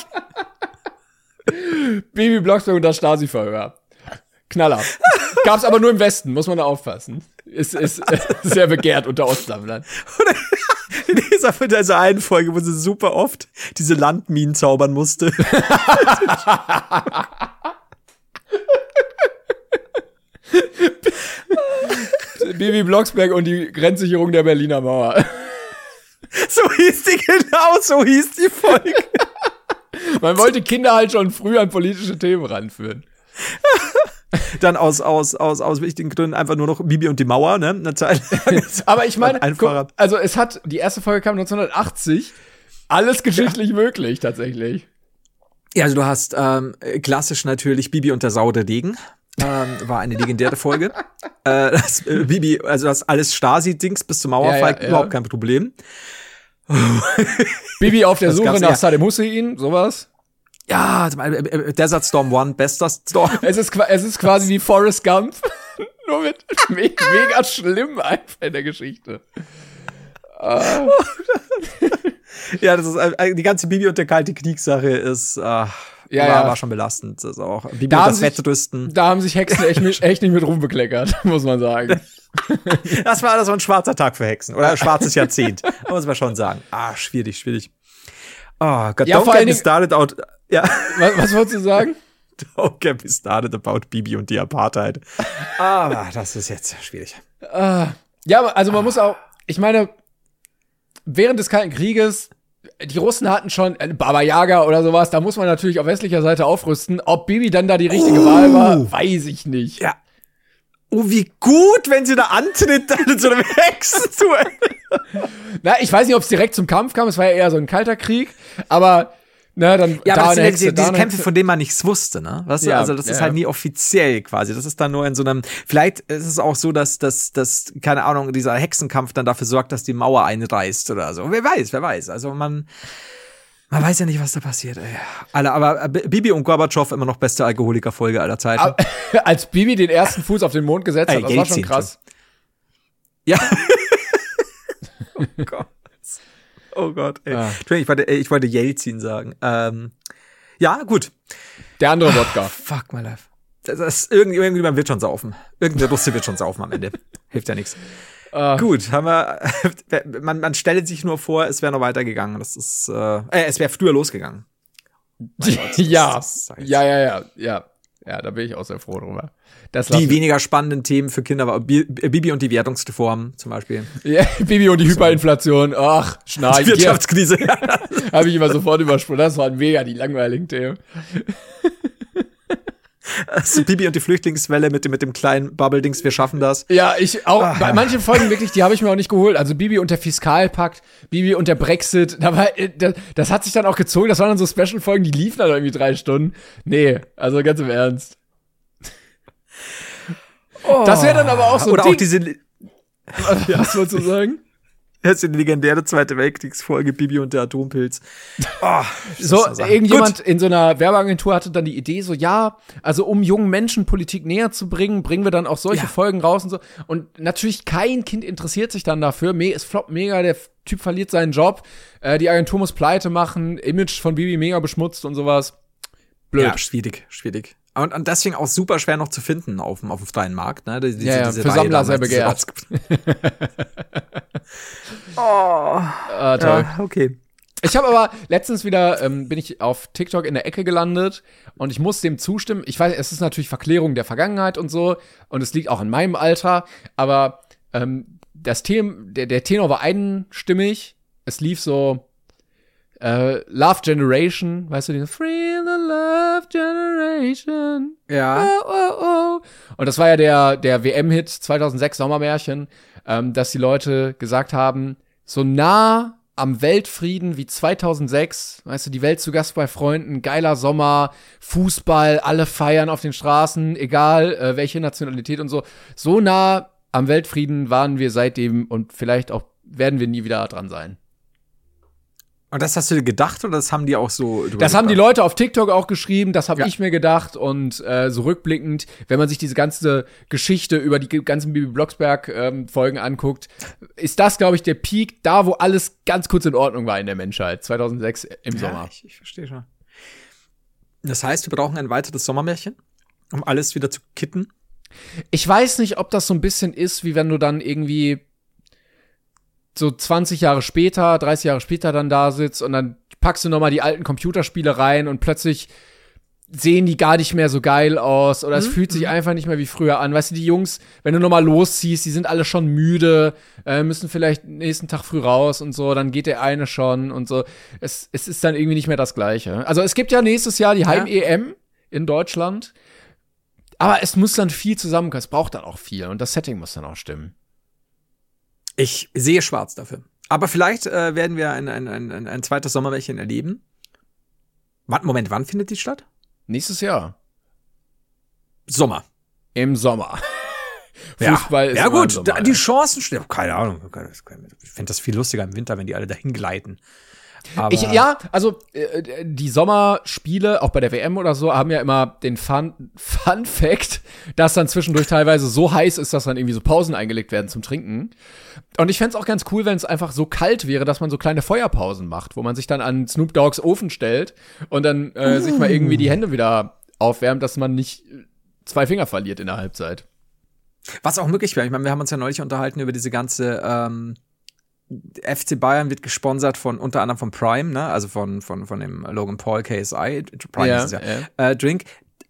Bibi Blocksberg und das Stasi-Verhör. Knaller. Gab's aber nur im Westen, muss man da aufpassen. Ist, ist äh, sehr begehrt unter Ostsammlern. In dieser, in dieser einen Folge, wo sie super oft diese Landminen zaubern musste. Bibi Blocksberg und die Grenzsicherung der Berliner Mauer. So hieß die, genau so hieß die Folge. Man wollte Kinder halt schon früh an politische Themen ranführen. Dann aus, aus, aus, aus wichtigen Gründen einfach nur noch Bibi und die Mauer, ne? Eine Zeit lang. Aber ich meine, Einfacher. guck, also es hat, die erste Folge kam neunzehnhundertachtzig. Alles geschichtlich möglich, tatsächlich. Ja, also du hast ähm, klassisch natürlich Bibi und der saure Degen. Ähm, war eine legendäre Folge. äh, das, äh, Bibi, also das alles Stasi-Dings bis zum Mauerfall, Ja, ja, ja. überhaupt kein Problem. Bibi auf der Das Suche gab's, nach ja. Saddam Hussein, sowas. Ja, zum Beispiel, äh, äh, Desert Storm One, bester Storm. Es ist, qua- es ist quasi wie Forrest Gump. Nur mit me mega schlimm einfach in der Geschichte. Ja, das ist äh, die ganze Bibi und der kalte Krieg-Sache ist, äh, war, ja. war schon belastend. Das ist auch Bibi Da und haben das sich- Wettrüsten. Da haben sich Hexen echt, nicht- echt nicht mit rumbekleckert, muss man sagen. Das war das war ein schwarzer Tag für Hexen. Oder ein schwarzes Jahrzehnt. Muss man schon sagen. Ah, schwierig, schwierig. Oh Gott, Ja, don't vor get allen me Dingen- started out. Ja, Was, was wolltest du sagen? don't get me started about Bibi und die Apartheid. Aber das ist jetzt schwierig. Ja, aber also man muss auch, ich meine, während des Kalten Krieges, die Russen hatten schon äh, Baba Yaga oder sowas, da muss man natürlich auf westlicher Seite aufrüsten. Ob Bibi dann da die richtige Oh. Wahl war, weiß ich nicht. Ja. Oh, wie gut, wenn sie da antritt dann in so einem Hexenduell. Na, ich weiß nicht, ob es direkt zum Kampf kam, es war ja eher so ein kalter Krieg, aber na, dann ja, da aber das eine sind Hexe, diese, da diese eine Kämpfe, Hexe. von denen man nichts wusste, ne? Weißt du? Ja, Also das ja, ist halt ja. nie offiziell quasi. Das ist dann nur in so einem, vielleicht ist es auch so, dass, dass, dass, keine Ahnung, dieser Hexenkampf dann dafür sorgt, dass die Mauer einreißt oder so. Wer weiß, wer weiß. Also man, man weiß ja nicht, was da passiert, ey. Alle, aber Bibi und Gorbatschow immer noch beste Alkoholiker-Folge aller Zeiten. Aber, als Bibi den ersten Fuß auf den Mond gesetzt hat, Ey, das war schon Jelzin krass. Ja. Oh Gott. Oh Gott, ey. Ah. Entschuldigung, ich wollte, ich wollte Jelzin sagen. Ähm, ja, gut. Der andere Wodka. Fuck my life. Das ist, irgendwie, irgendjemand wird schon saufen. Irgendein Russe wird schon saufen am Ende. Hilft ja nichts. Ah. Gut, haben wir. Man, man stellt sich nur vor, es wäre noch weitergegangen. Das ist, äh, äh es wäre früher losgegangen. Mein Gott, das- ja. das- das- ja, ja, ja, ja. Ja, da bin ich auch sehr froh drüber. Das Die lassen- weniger spannenden Themen für Kinder war Bi- Bibi und die Wertungsreform zum Beispiel. Ja, Bibi und die Hyperinflation. Ach, Die schnarch. Wirtschaftskrise. Habe ich immer sofort übersprungen. Das waren mega die langweiligen Themen. Also Bibi und die Flüchtlingswelle mit dem, mit dem kleinen Bubble-Dings, wir schaffen das. Ja, ich auch. Ah. Bei manchen Folgen wirklich, die habe ich mir auch nicht geholt. Also Bibi und der Fiskalpakt, Bibi und der Brexit. Da war, äh, das, das hat sich dann auch gezogen. Das waren dann so Special-Folgen, die liefen dann irgendwie drei Stunden. Nee, also ganz im Ernst. Das wäre dann aber auch so ein Oder Ding. auch diese, Was wolltest du sagen? das ist die legendäre Zweite Weltkriegsfolge Bibi und der Atompilz. Oh, So, das ist eine Sache. irgendjemand in so einer Werbeagentur hatte dann die Idee, so, ja, also um jungen Menschen Politik näher zu bringen, bringen wir dann auch solche Ja. Folgen raus und so. Und natürlich kein Kind interessiert sich dann dafür. Me es floppt mega, der Typ verliert seinen Job, äh, die Agentur muss pleite machen, Image von Bibi mega beschmutzt und sowas. Blöd. Ja, schwierig, schwierig. Und, und deswegen auch super schwer noch zu finden auf dem, auf dem freien Markt. Ne? Diese, Ja, ja, diese für Reihe Sammler sehr damals, diese begehrt. rausge- oh, Ah, toll. ja, okay. Ich habe aber letztens wieder, ähm, bin ich auf TikTok in der Ecke gelandet und ich muss dem zustimmen. Ich weiß, es ist natürlich Verklärung der Vergangenheit und so und es liegt auch in meinem Alter, aber ähm, das Thema, der, der Tenor war einstimmig. Es lief so äh, Love Generation, weißt du, den Free the Love Generation. Ja. Oh, oh, oh. Und das war ja der, der W M-Hit zweitausendsechs Sommermärchen, ähm, dass die Leute gesagt haben, so nah am Weltfrieden wie zweitausendsechs, weißt du, die Welt zu Gast bei Freunden, geiler Sommer, Fußball, alle feiern auf den Straßen, egal äh, welche Nationalität und so. So nah am Weltfrieden waren wir seitdem und vielleicht auch werden wir nie wieder dran sein. Und das hast du dir gedacht oder das haben die auch so? Das haben die Leute auf TikTok auch geschrieben, das habe Ja. ich mir gedacht und äh, so rückblickend, wenn man sich diese ganze Geschichte über die ganzen Bibi Blocksberg-Folgen anguckt, ist das, glaube ich, der Peak, da wo alles ganz kurz in Ordnung war in der Menschheit, zweitausendsechs im Sommer. Ja, ich, ich verstehe schon. Das heißt, wir brauchen ein weiteres Sommermärchen, um alles wieder zu kitten. Ich weiß nicht, ob das so ein bisschen ist, wie wenn du dann irgendwie so zwanzig Jahre später, dreißig Jahre später dann da sitzt und dann packst du noch mal die alten Computerspiele rein und plötzlich sehen die gar nicht mehr so geil aus oder es Mhm. fühlt sich einfach nicht mehr wie früher an. Weißt du, die Jungs, wenn du noch mal losziehst, die sind alle schon müde, äh, müssen vielleicht nächsten Tag früh raus und so, dann geht der eine schon und so. Es, es ist dann irgendwie nicht mehr das Gleiche. Also es gibt ja nächstes Jahr die Heim-E M in Deutschland, aber es muss dann viel zusammenkommen, es braucht dann auch viel und das Setting muss dann auch stimmen. Ich sehe schwarz dafür. Aber vielleicht äh, werden wir ein, ein, ein, ein, ein zweites Sommermärchen erleben. Wann, Moment, wann findet die statt? Nächstes Jahr. Sommer. Im Sommer. Ja. Fußball ist Ja immer im gut, Sommer, da, die ja. Chancen stehen. Keine Ahnung. Ich finde das viel lustiger im Winter, wenn die alle dahin gleiten. Aber Ich, ja, also äh, die Sommerspiele, auch bei der W M oder so, haben ja immer den Fun, Fun Fact, dass dann zwischendurch teilweise so heiß ist, dass dann irgendwie so Pausen eingelegt werden zum Trinken. Und ich fänd's auch ganz cool, wenn es einfach so kalt wäre, dass man so kleine Feuerpausen macht, wo man sich dann an Snoop Dogg's Ofen stellt und dann äh, sich mal irgendwie die Hände wieder aufwärmt, dass man nicht zwei Finger verliert in der Halbzeit. was auch möglich wäre. Ich meine, wir haben uns ja neulich unterhalten über diese ganze ähm, F C Bayern wird gesponsert von unter anderem von Prime, ne? Also von von von dem Logan Paul K S I. Prime Ja, ist es ja. ja. Äh, Drink.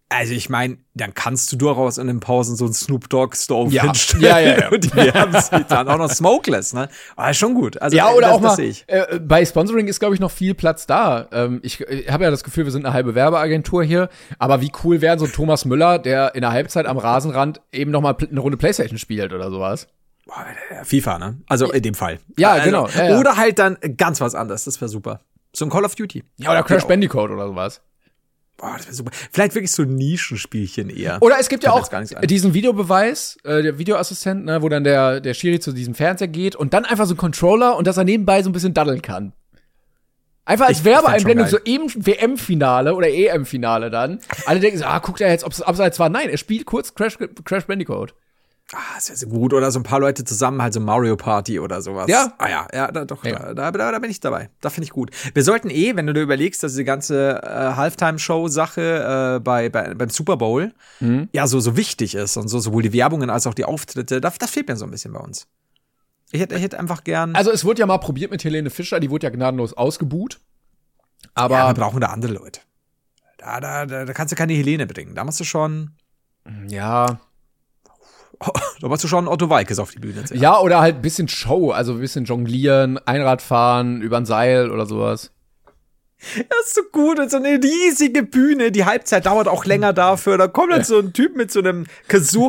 Also ich meine, dann kannst du durchaus in den Pausen so einen Snoop Dogg Stove Ja. hinstellen. Ja, ja, ja. Und die haben sich dann auch noch smokeless, ne? Aber ist schon gut. Also, Ja, oder das, auch das mal, sehe ich. äh, bei Sponsoring ist, glaube ich, noch viel Platz da. Ähm, ich ich habe ja das Gefühl, wir sind eine halbe Werbeagentur hier, aber wie cool wäre so ein Thomas Müller, der in der Halbzeit am Rasenrand eben noch mal pl- eine Runde Playstation spielt oder sowas. Boah, FIFA, ne? Also in dem Fall. Ja, also, genau. Ja, ja. Oder halt dann ganz was anderes, das wäre super. So ein Call of Duty. Ja, oder Crash Genau. Bandicoot oder sowas. Boah, das wäre super. Vielleicht wirklich so ein Nischenspielchen eher. Oder es gibt ja Fällt mir auch jetzt gar nichts ein. diesen Videobeweis, äh, der Videoassistent, ne, wo dann der, der Schiri zu diesem Fernseher geht und dann einfach so ein Controller und dass er nebenbei so ein bisschen daddeln kann. Einfach als Ich- ich fänd's Werbeeinblendung, so schon eben W M-Finale oder E M-Finale dann. Alle denken so, ah, guckt er jetzt, ob es abseits war. Nein, er spielt kurz Crash, Crash Bandicoot. Ah, das wäre so gut. Oder so ein paar Leute zusammen, halt so Mario Party oder sowas. Ja. Ah ja, ja, da, doch, Ja. Da, da, da bin ich dabei. Da finde ich gut. Wir sollten eh, wenn du dir überlegst, dass diese ganze äh, Halftime-Show-Sache äh, bei, bei, beim Super Bowl Mhm. ja so, so wichtig ist und so sowohl die Werbungen als auch die Auftritte, das, das fehlt mir so ein bisschen bei uns. Ich hätte, ich hätte einfach gern. Also es wurde ja mal probiert mit Helene Fischer, die wurde ja gnadenlos ausgebuht. Aber ja, wir brauchen da andere Leute. Da, da, da, da kannst du keine Helene bringen. Da musst du schon, ja, da musst du schon Otto Walkes auf die Bühne ziehen. ja, oder halt ein bisschen Show, also ein bisschen jonglieren, Einradfahren, übern Seil oder sowas. Das ist so gut. Und so eine riesige Bühne. Die Halbzeit dauert auch länger dafür. Da kommt dann so ein Typ mit so einem Kazoo.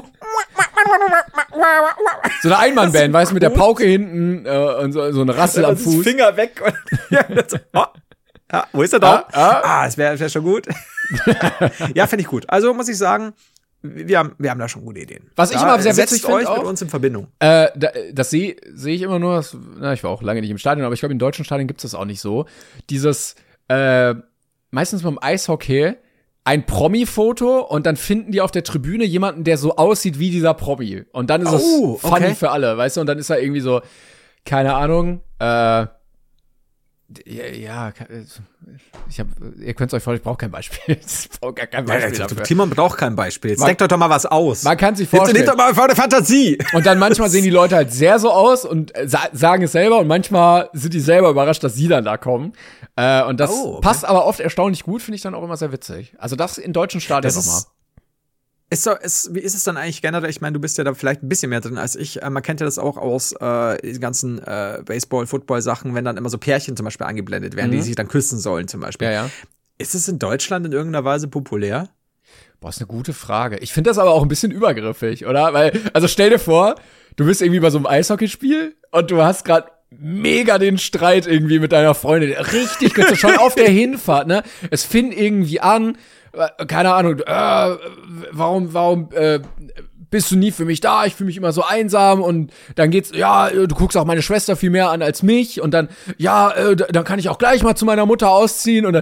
So eine Einmannband, weißt du, mit der gut. Pauke hinten äh, und so, so eine Rassel am Das ist Fuß. Finger weg. Und ja, das so, oh. Ja, wo ist der Daumen? Ah, ah. Ah, das wäre wär schon gut. Ja, finde ich gut. Also muss ich sagen, wir haben, wir haben da schon gute Ideen. Was ich da, immer sehr setzt witzig euch finde auch- mit uns in Verbindung. Äh, da, das sehe seh ich immer nur, das, na, ich war auch lange nicht im Stadion, aber ich glaube, in deutschen Stadien gibt es das auch nicht so. Dieses, äh, meistens beim Eishockey, ein Promi-Foto und dann finden die auf der Tribüne jemanden, der so aussieht wie dieser Promi. Und dann ist Oh, es funny okay. für alle, weißt du? Und dann ist er irgendwie so, keine Ahnung, äh, ja, ja ich hab, ihr könnt es euch vorstellen, ich brauche kein Beispiel. Ich brauche gar kein Beispiel dafür. Timon braucht kein Beispiel. Jetzt Man- denkt euch doch mal was aus. Man kann sich Jetzt vorstellen. nehmt doch mal vor der Fantasie. Und dann manchmal sehen die Leute halt sehr so aus und äh, sa sagen es selber und manchmal sind die selber überrascht, dass sie dann da kommen. Äh, und das Oh, okay. passt aber oft erstaunlich gut, finde ich dann auch immer sehr witzig. Also das in deutschen Stadien Das nochmal. ist, ist, so, ist, wie ist es dann eigentlich generell? Ich meine, du bist ja da vielleicht ein bisschen mehr drin als ich. Äh, man kennt ja das auch aus äh, den ganzen äh, Baseball-, Football-Sachen, wenn dann immer so Pärchen zum Beispiel angeblendet werden, Mhm. die sich dann küssen sollen zum Beispiel. Ja, ja. Ist es in Deutschland in irgendeiner Weise populär? Boah, ist eine gute Frage. Ich finde das aber auch ein bisschen übergriffig, oder? Weil, also stell dir vor, du bist irgendwie bei so einem Eishockeyspiel und du hast gerade mega den Streit irgendwie mit deiner Freundin. Richtig, kannst du schon auf der Hinfahrt, ne? Es fing irgendwie an, äh, keine Ahnung, äh, warum, warum, äh, bist du nie für mich da? Ich fühle mich immer so einsam und dann geht's, ja, du guckst auch meine Schwester viel mehr an als mich und dann, ja, äh, dann kann ich auch gleich mal zu meiner Mutter ausziehen und dann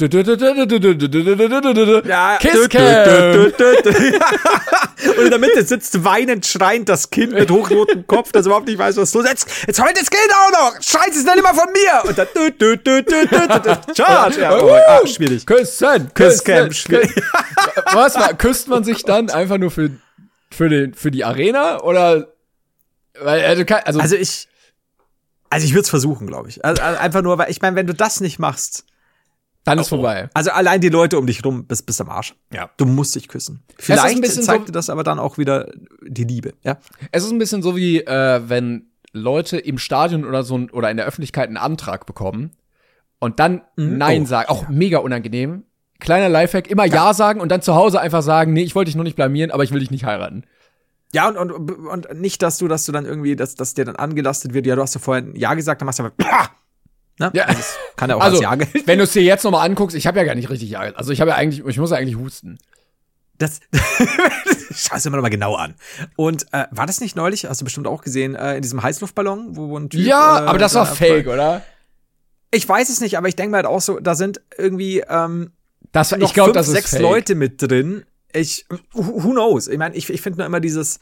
Ja, Kisscam. Und in der Mitte sitzt weinend, schreiend das Kind mit hochrotem Kopf, das überhaupt nicht weiß, was los ist. Jetzt, jetzt heult das Kind auch noch! Scheiße, ist nicht immer von mir! Und dann dü, dü, dü, dü, dü, dü. Charge! Ja, oh, ah, schwierig. Küssen, Kisscam, küssen, schwierig. küssen. Was mal, küsst man sich dann einfach nur für für den für die Arena oder weil also, kein- also, Also ich, also ich würde es versuchen, glaube ich. Also, also einfach nur, weil ich meine, wenn du das nicht machst, dann ist vorbei. also allein die Leute um dich rum bist, bist am Arsch. Ja. Du musst dich küssen. ist Vielleicht ein bisschen zeigt so- dir das aber dann auch wieder die Liebe, ja? Es ist ein bisschen so wie äh, wenn Leute im Stadion oder so oder in der Öffentlichkeit einen Antrag bekommen und dann Mhm. Nein Oh, sagen, auch mega unangenehm. Kleiner Lifehack, immer ja. sagen und dann zu Hause einfach sagen, nee, ich wollte dich nur nicht blamieren, aber ich will dich nicht heiraten. Ja, und, und, und nicht, dass du, dass du dann irgendwie, dass, dass dir dann angelastet wird, ja, du hast ja vorhin Ja gesagt, dann machst du aber ne? Ja. Also das kann ja auch Also, als Ja gelten. wenn du es dir jetzt nochmal anguckst, ich habe ja gar nicht richtig ja. Also ich habe ja eigentlich, ich muss ja eigentlich husten. Das schau es dir mal noch mal genau an. Und äh, war das nicht neulich, hast du bestimmt auch gesehen, äh, in diesem Heißluftballon, wo, wo ein Typ Ja, äh, aber das war da- fake, oder? Ich weiß es nicht, aber ich denke mir halt auch so, da sind irgendwie ähm, Das, noch ich glaube, fünf, das ist sechs fake. Leute mit drin. Ich, who knows? Ich meine, ich, ich finde nur immer dieses,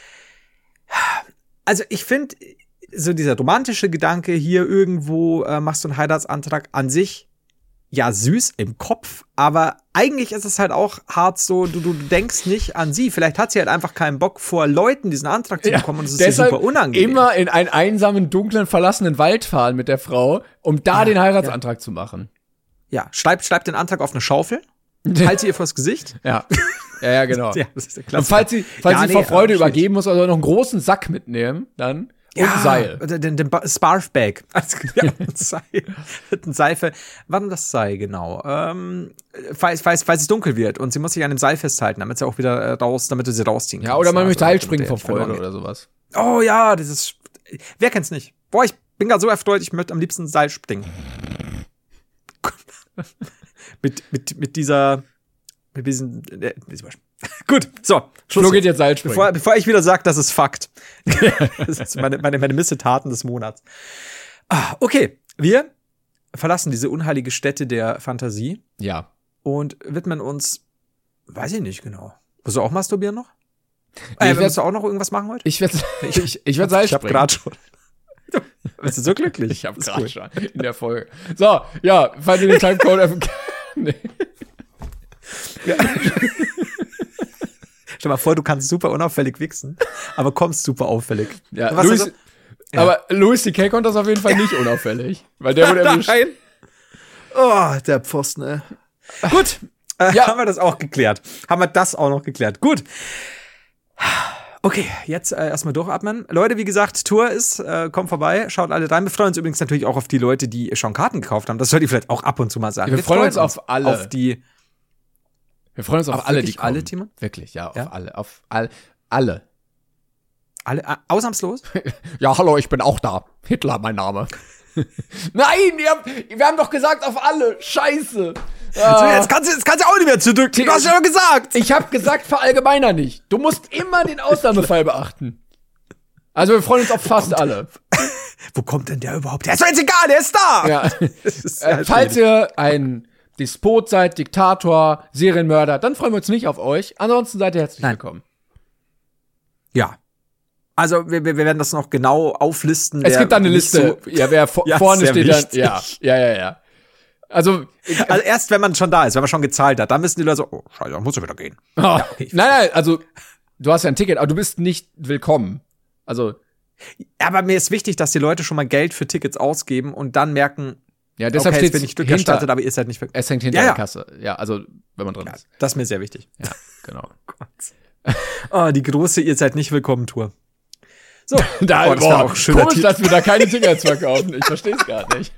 also ich finde, so dieser romantische Gedanke hier irgendwo, äh, machst du einen Heiratsantrag an sich, ja, süß im Kopf, aber eigentlich ist es halt auch hart so, du, du denkst nicht an sie. Vielleicht hat sie halt einfach keinen Bock, vor Leuten diesen Antrag zu Ja, bekommen und es ist ihr deshalb super unangenehm. immer in einen einsamen, dunklen, verlassenen Wald fahren mit der Frau, um da Ja, den Heiratsantrag zu machen. Ja, schreib, schreib den Antrag auf eine Schaufel halte ihr vors Gesicht. Ja. Ja, ja, genau. Ja, das ist der Und Klassiker. falls sie, falls Ja, sie nee, vor Freude aber shit. übergeben, muss also noch einen großen Sack mitnehmen, dann. Und Ja, ein Seil. Den, den Ba- Sparfbag. Also, ja, ein Seil. Ein Seil für, wann das Seil, genau. Ähm, falls, falls, falls es dunkel wird und sie muss sich an dem Seil festhalten, damit sie auch wieder äh, raus, damit du sie rausziehen Ja, kannst. oder man Also, möchte Seil damit springen der vor nicht verloren Freude geht. oder sowas. Oh ja, das ist. Wer kennt's nicht? Boah, ich bin gerade so erfreut, ich möchte am liebsten Seil springen. mit, mit, mit dieser. Mit diesem. Äh, diesem Gut, so. Flo geht jetzt Seil springen. Bevor, bevor ich wieder sage, das ist Fakt. Das ist meine, meine, meine Missetaten des Monats. Ah, okay, wir verlassen diese unheilige Stätte der Fantasie Ja. und widmen uns, weiß ich nicht genau. Willst du auch masturbieren noch? Nee, Äh, ich willst du auch noch irgendwas machen heute? Ich werde ich, ich werd Seil Ich hab springen. grad schon. Bist du so glücklich? Ich habe Das ist gerade cool. schon in der Folge. So, ja, falls ihr den Timecode nee. Stell mal vor, du kannst super unauffällig wichsen, aber kommst super auffällig. Ja, Was Louis, also- aber Louis C K konnte das auf jeden Fall nicht unauffällig, weil der wurde erwischt. Nein. Oh, der Pfosten, ey. Gut, äh, Ja. haben wir das auch geklärt. Haben wir das auch noch geklärt. Gut. Okay, jetzt äh, erstmal durchatmen. Leute, wie gesagt, Tour ist, äh, kommt vorbei, schaut alle rein. Wir freuen uns übrigens natürlich auch auf die Leute, die schon Karten gekauft haben. Das sollt ihr vielleicht auch ab und zu mal sagen. Wir freuen uns auf alle. Auf die, Wir freuen uns auf, Auf alle, wirklich die kommen. alle, Timon? Wirklich, ja, auf Ja? alle, auf all, alle. alle, äh, ausnahmslos? Ja, hallo, ich bin auch da. Hitler, mein Name. Nein, ihr habt, wir haben doch gesagt auf alle. Scheiße. So, jetzt kannst du, jetzt kannst du auch nicht mehr zurückziehen. Du hast ja schon gesagt. Ich habe gesagt, verallgemeiner nicht. Du musst immer den Ausnahmefall beachten. Also wir freuen uns auf fast alle. Wo kommt denn der überhaupt? Der ist doch jetzt egal, der ist da. Ja. Das ist Äh, falls ihr ein Despot seid, Diktator, Serienmörder, dann freuen wir uns nicht auf euch. Ansonsten seid ihr herzlich Nein. willkommen. Ja. Also wir, wir wir werden das noch genau auflisten. Es wer gibt da eine nicht Liste. So, ja, wer vor, Ja, vorne sehr steht wichtig. dann. Ja, ja, ja, ja. Also, also erst wenn man schon da ist, wenn man schon gezahlt hat, dann müssen die Leute so, oh, scheiße, dann muss er wieder gehen. oh, Ja, okay. nein, nein, also du hast ja ein Ticket, aber du bist nicht willkommen. Also, Aber mir ist wichtig, dass die Leute schon mal Geld für Tickets ausgeben und dann merken, ja, deshalb okay, jetzt steht bin ich Glück hinter, erstattet, aber ihr seid nicht wirklich. es hängt hinter Ja, ja. der Kasse. Ja, also, wenn man drin Ja, ist. das ist mir sehr wichtig. Ja, genau. Oh, die große Ihr seid nicht willkommen Tour. So, Da, oh, das war boah, auch ein schöner komisch, Titel. dass wir da keine Tickets verkaufen. Ich verstehe es gerade nicht.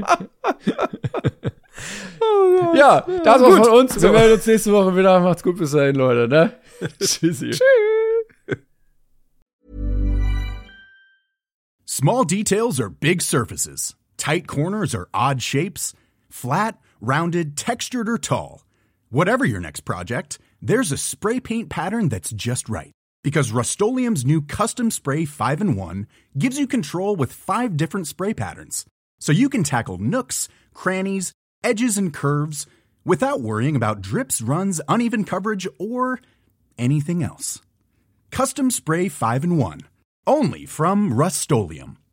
Ja, das war's von uns. Wir So. melden uns nächste Woche wieder. Macht's gut bis dahin, Leute. Ne? Tschüssi. Small details are big surfaces. Tight corners are odd shapes. Flat, rounded, textured, or tall. Whatever your next project, there's a spray paint pattern that's just right. Because Rust-Oleum's new Custom Spray five in one gives you control with five different spray patterns. So you can tackle nooks, crannies, edges, and curves without worrying about drips, runs, uneven coverage, or anything else. Custom Spray five in one. Only from Rust-Oleum.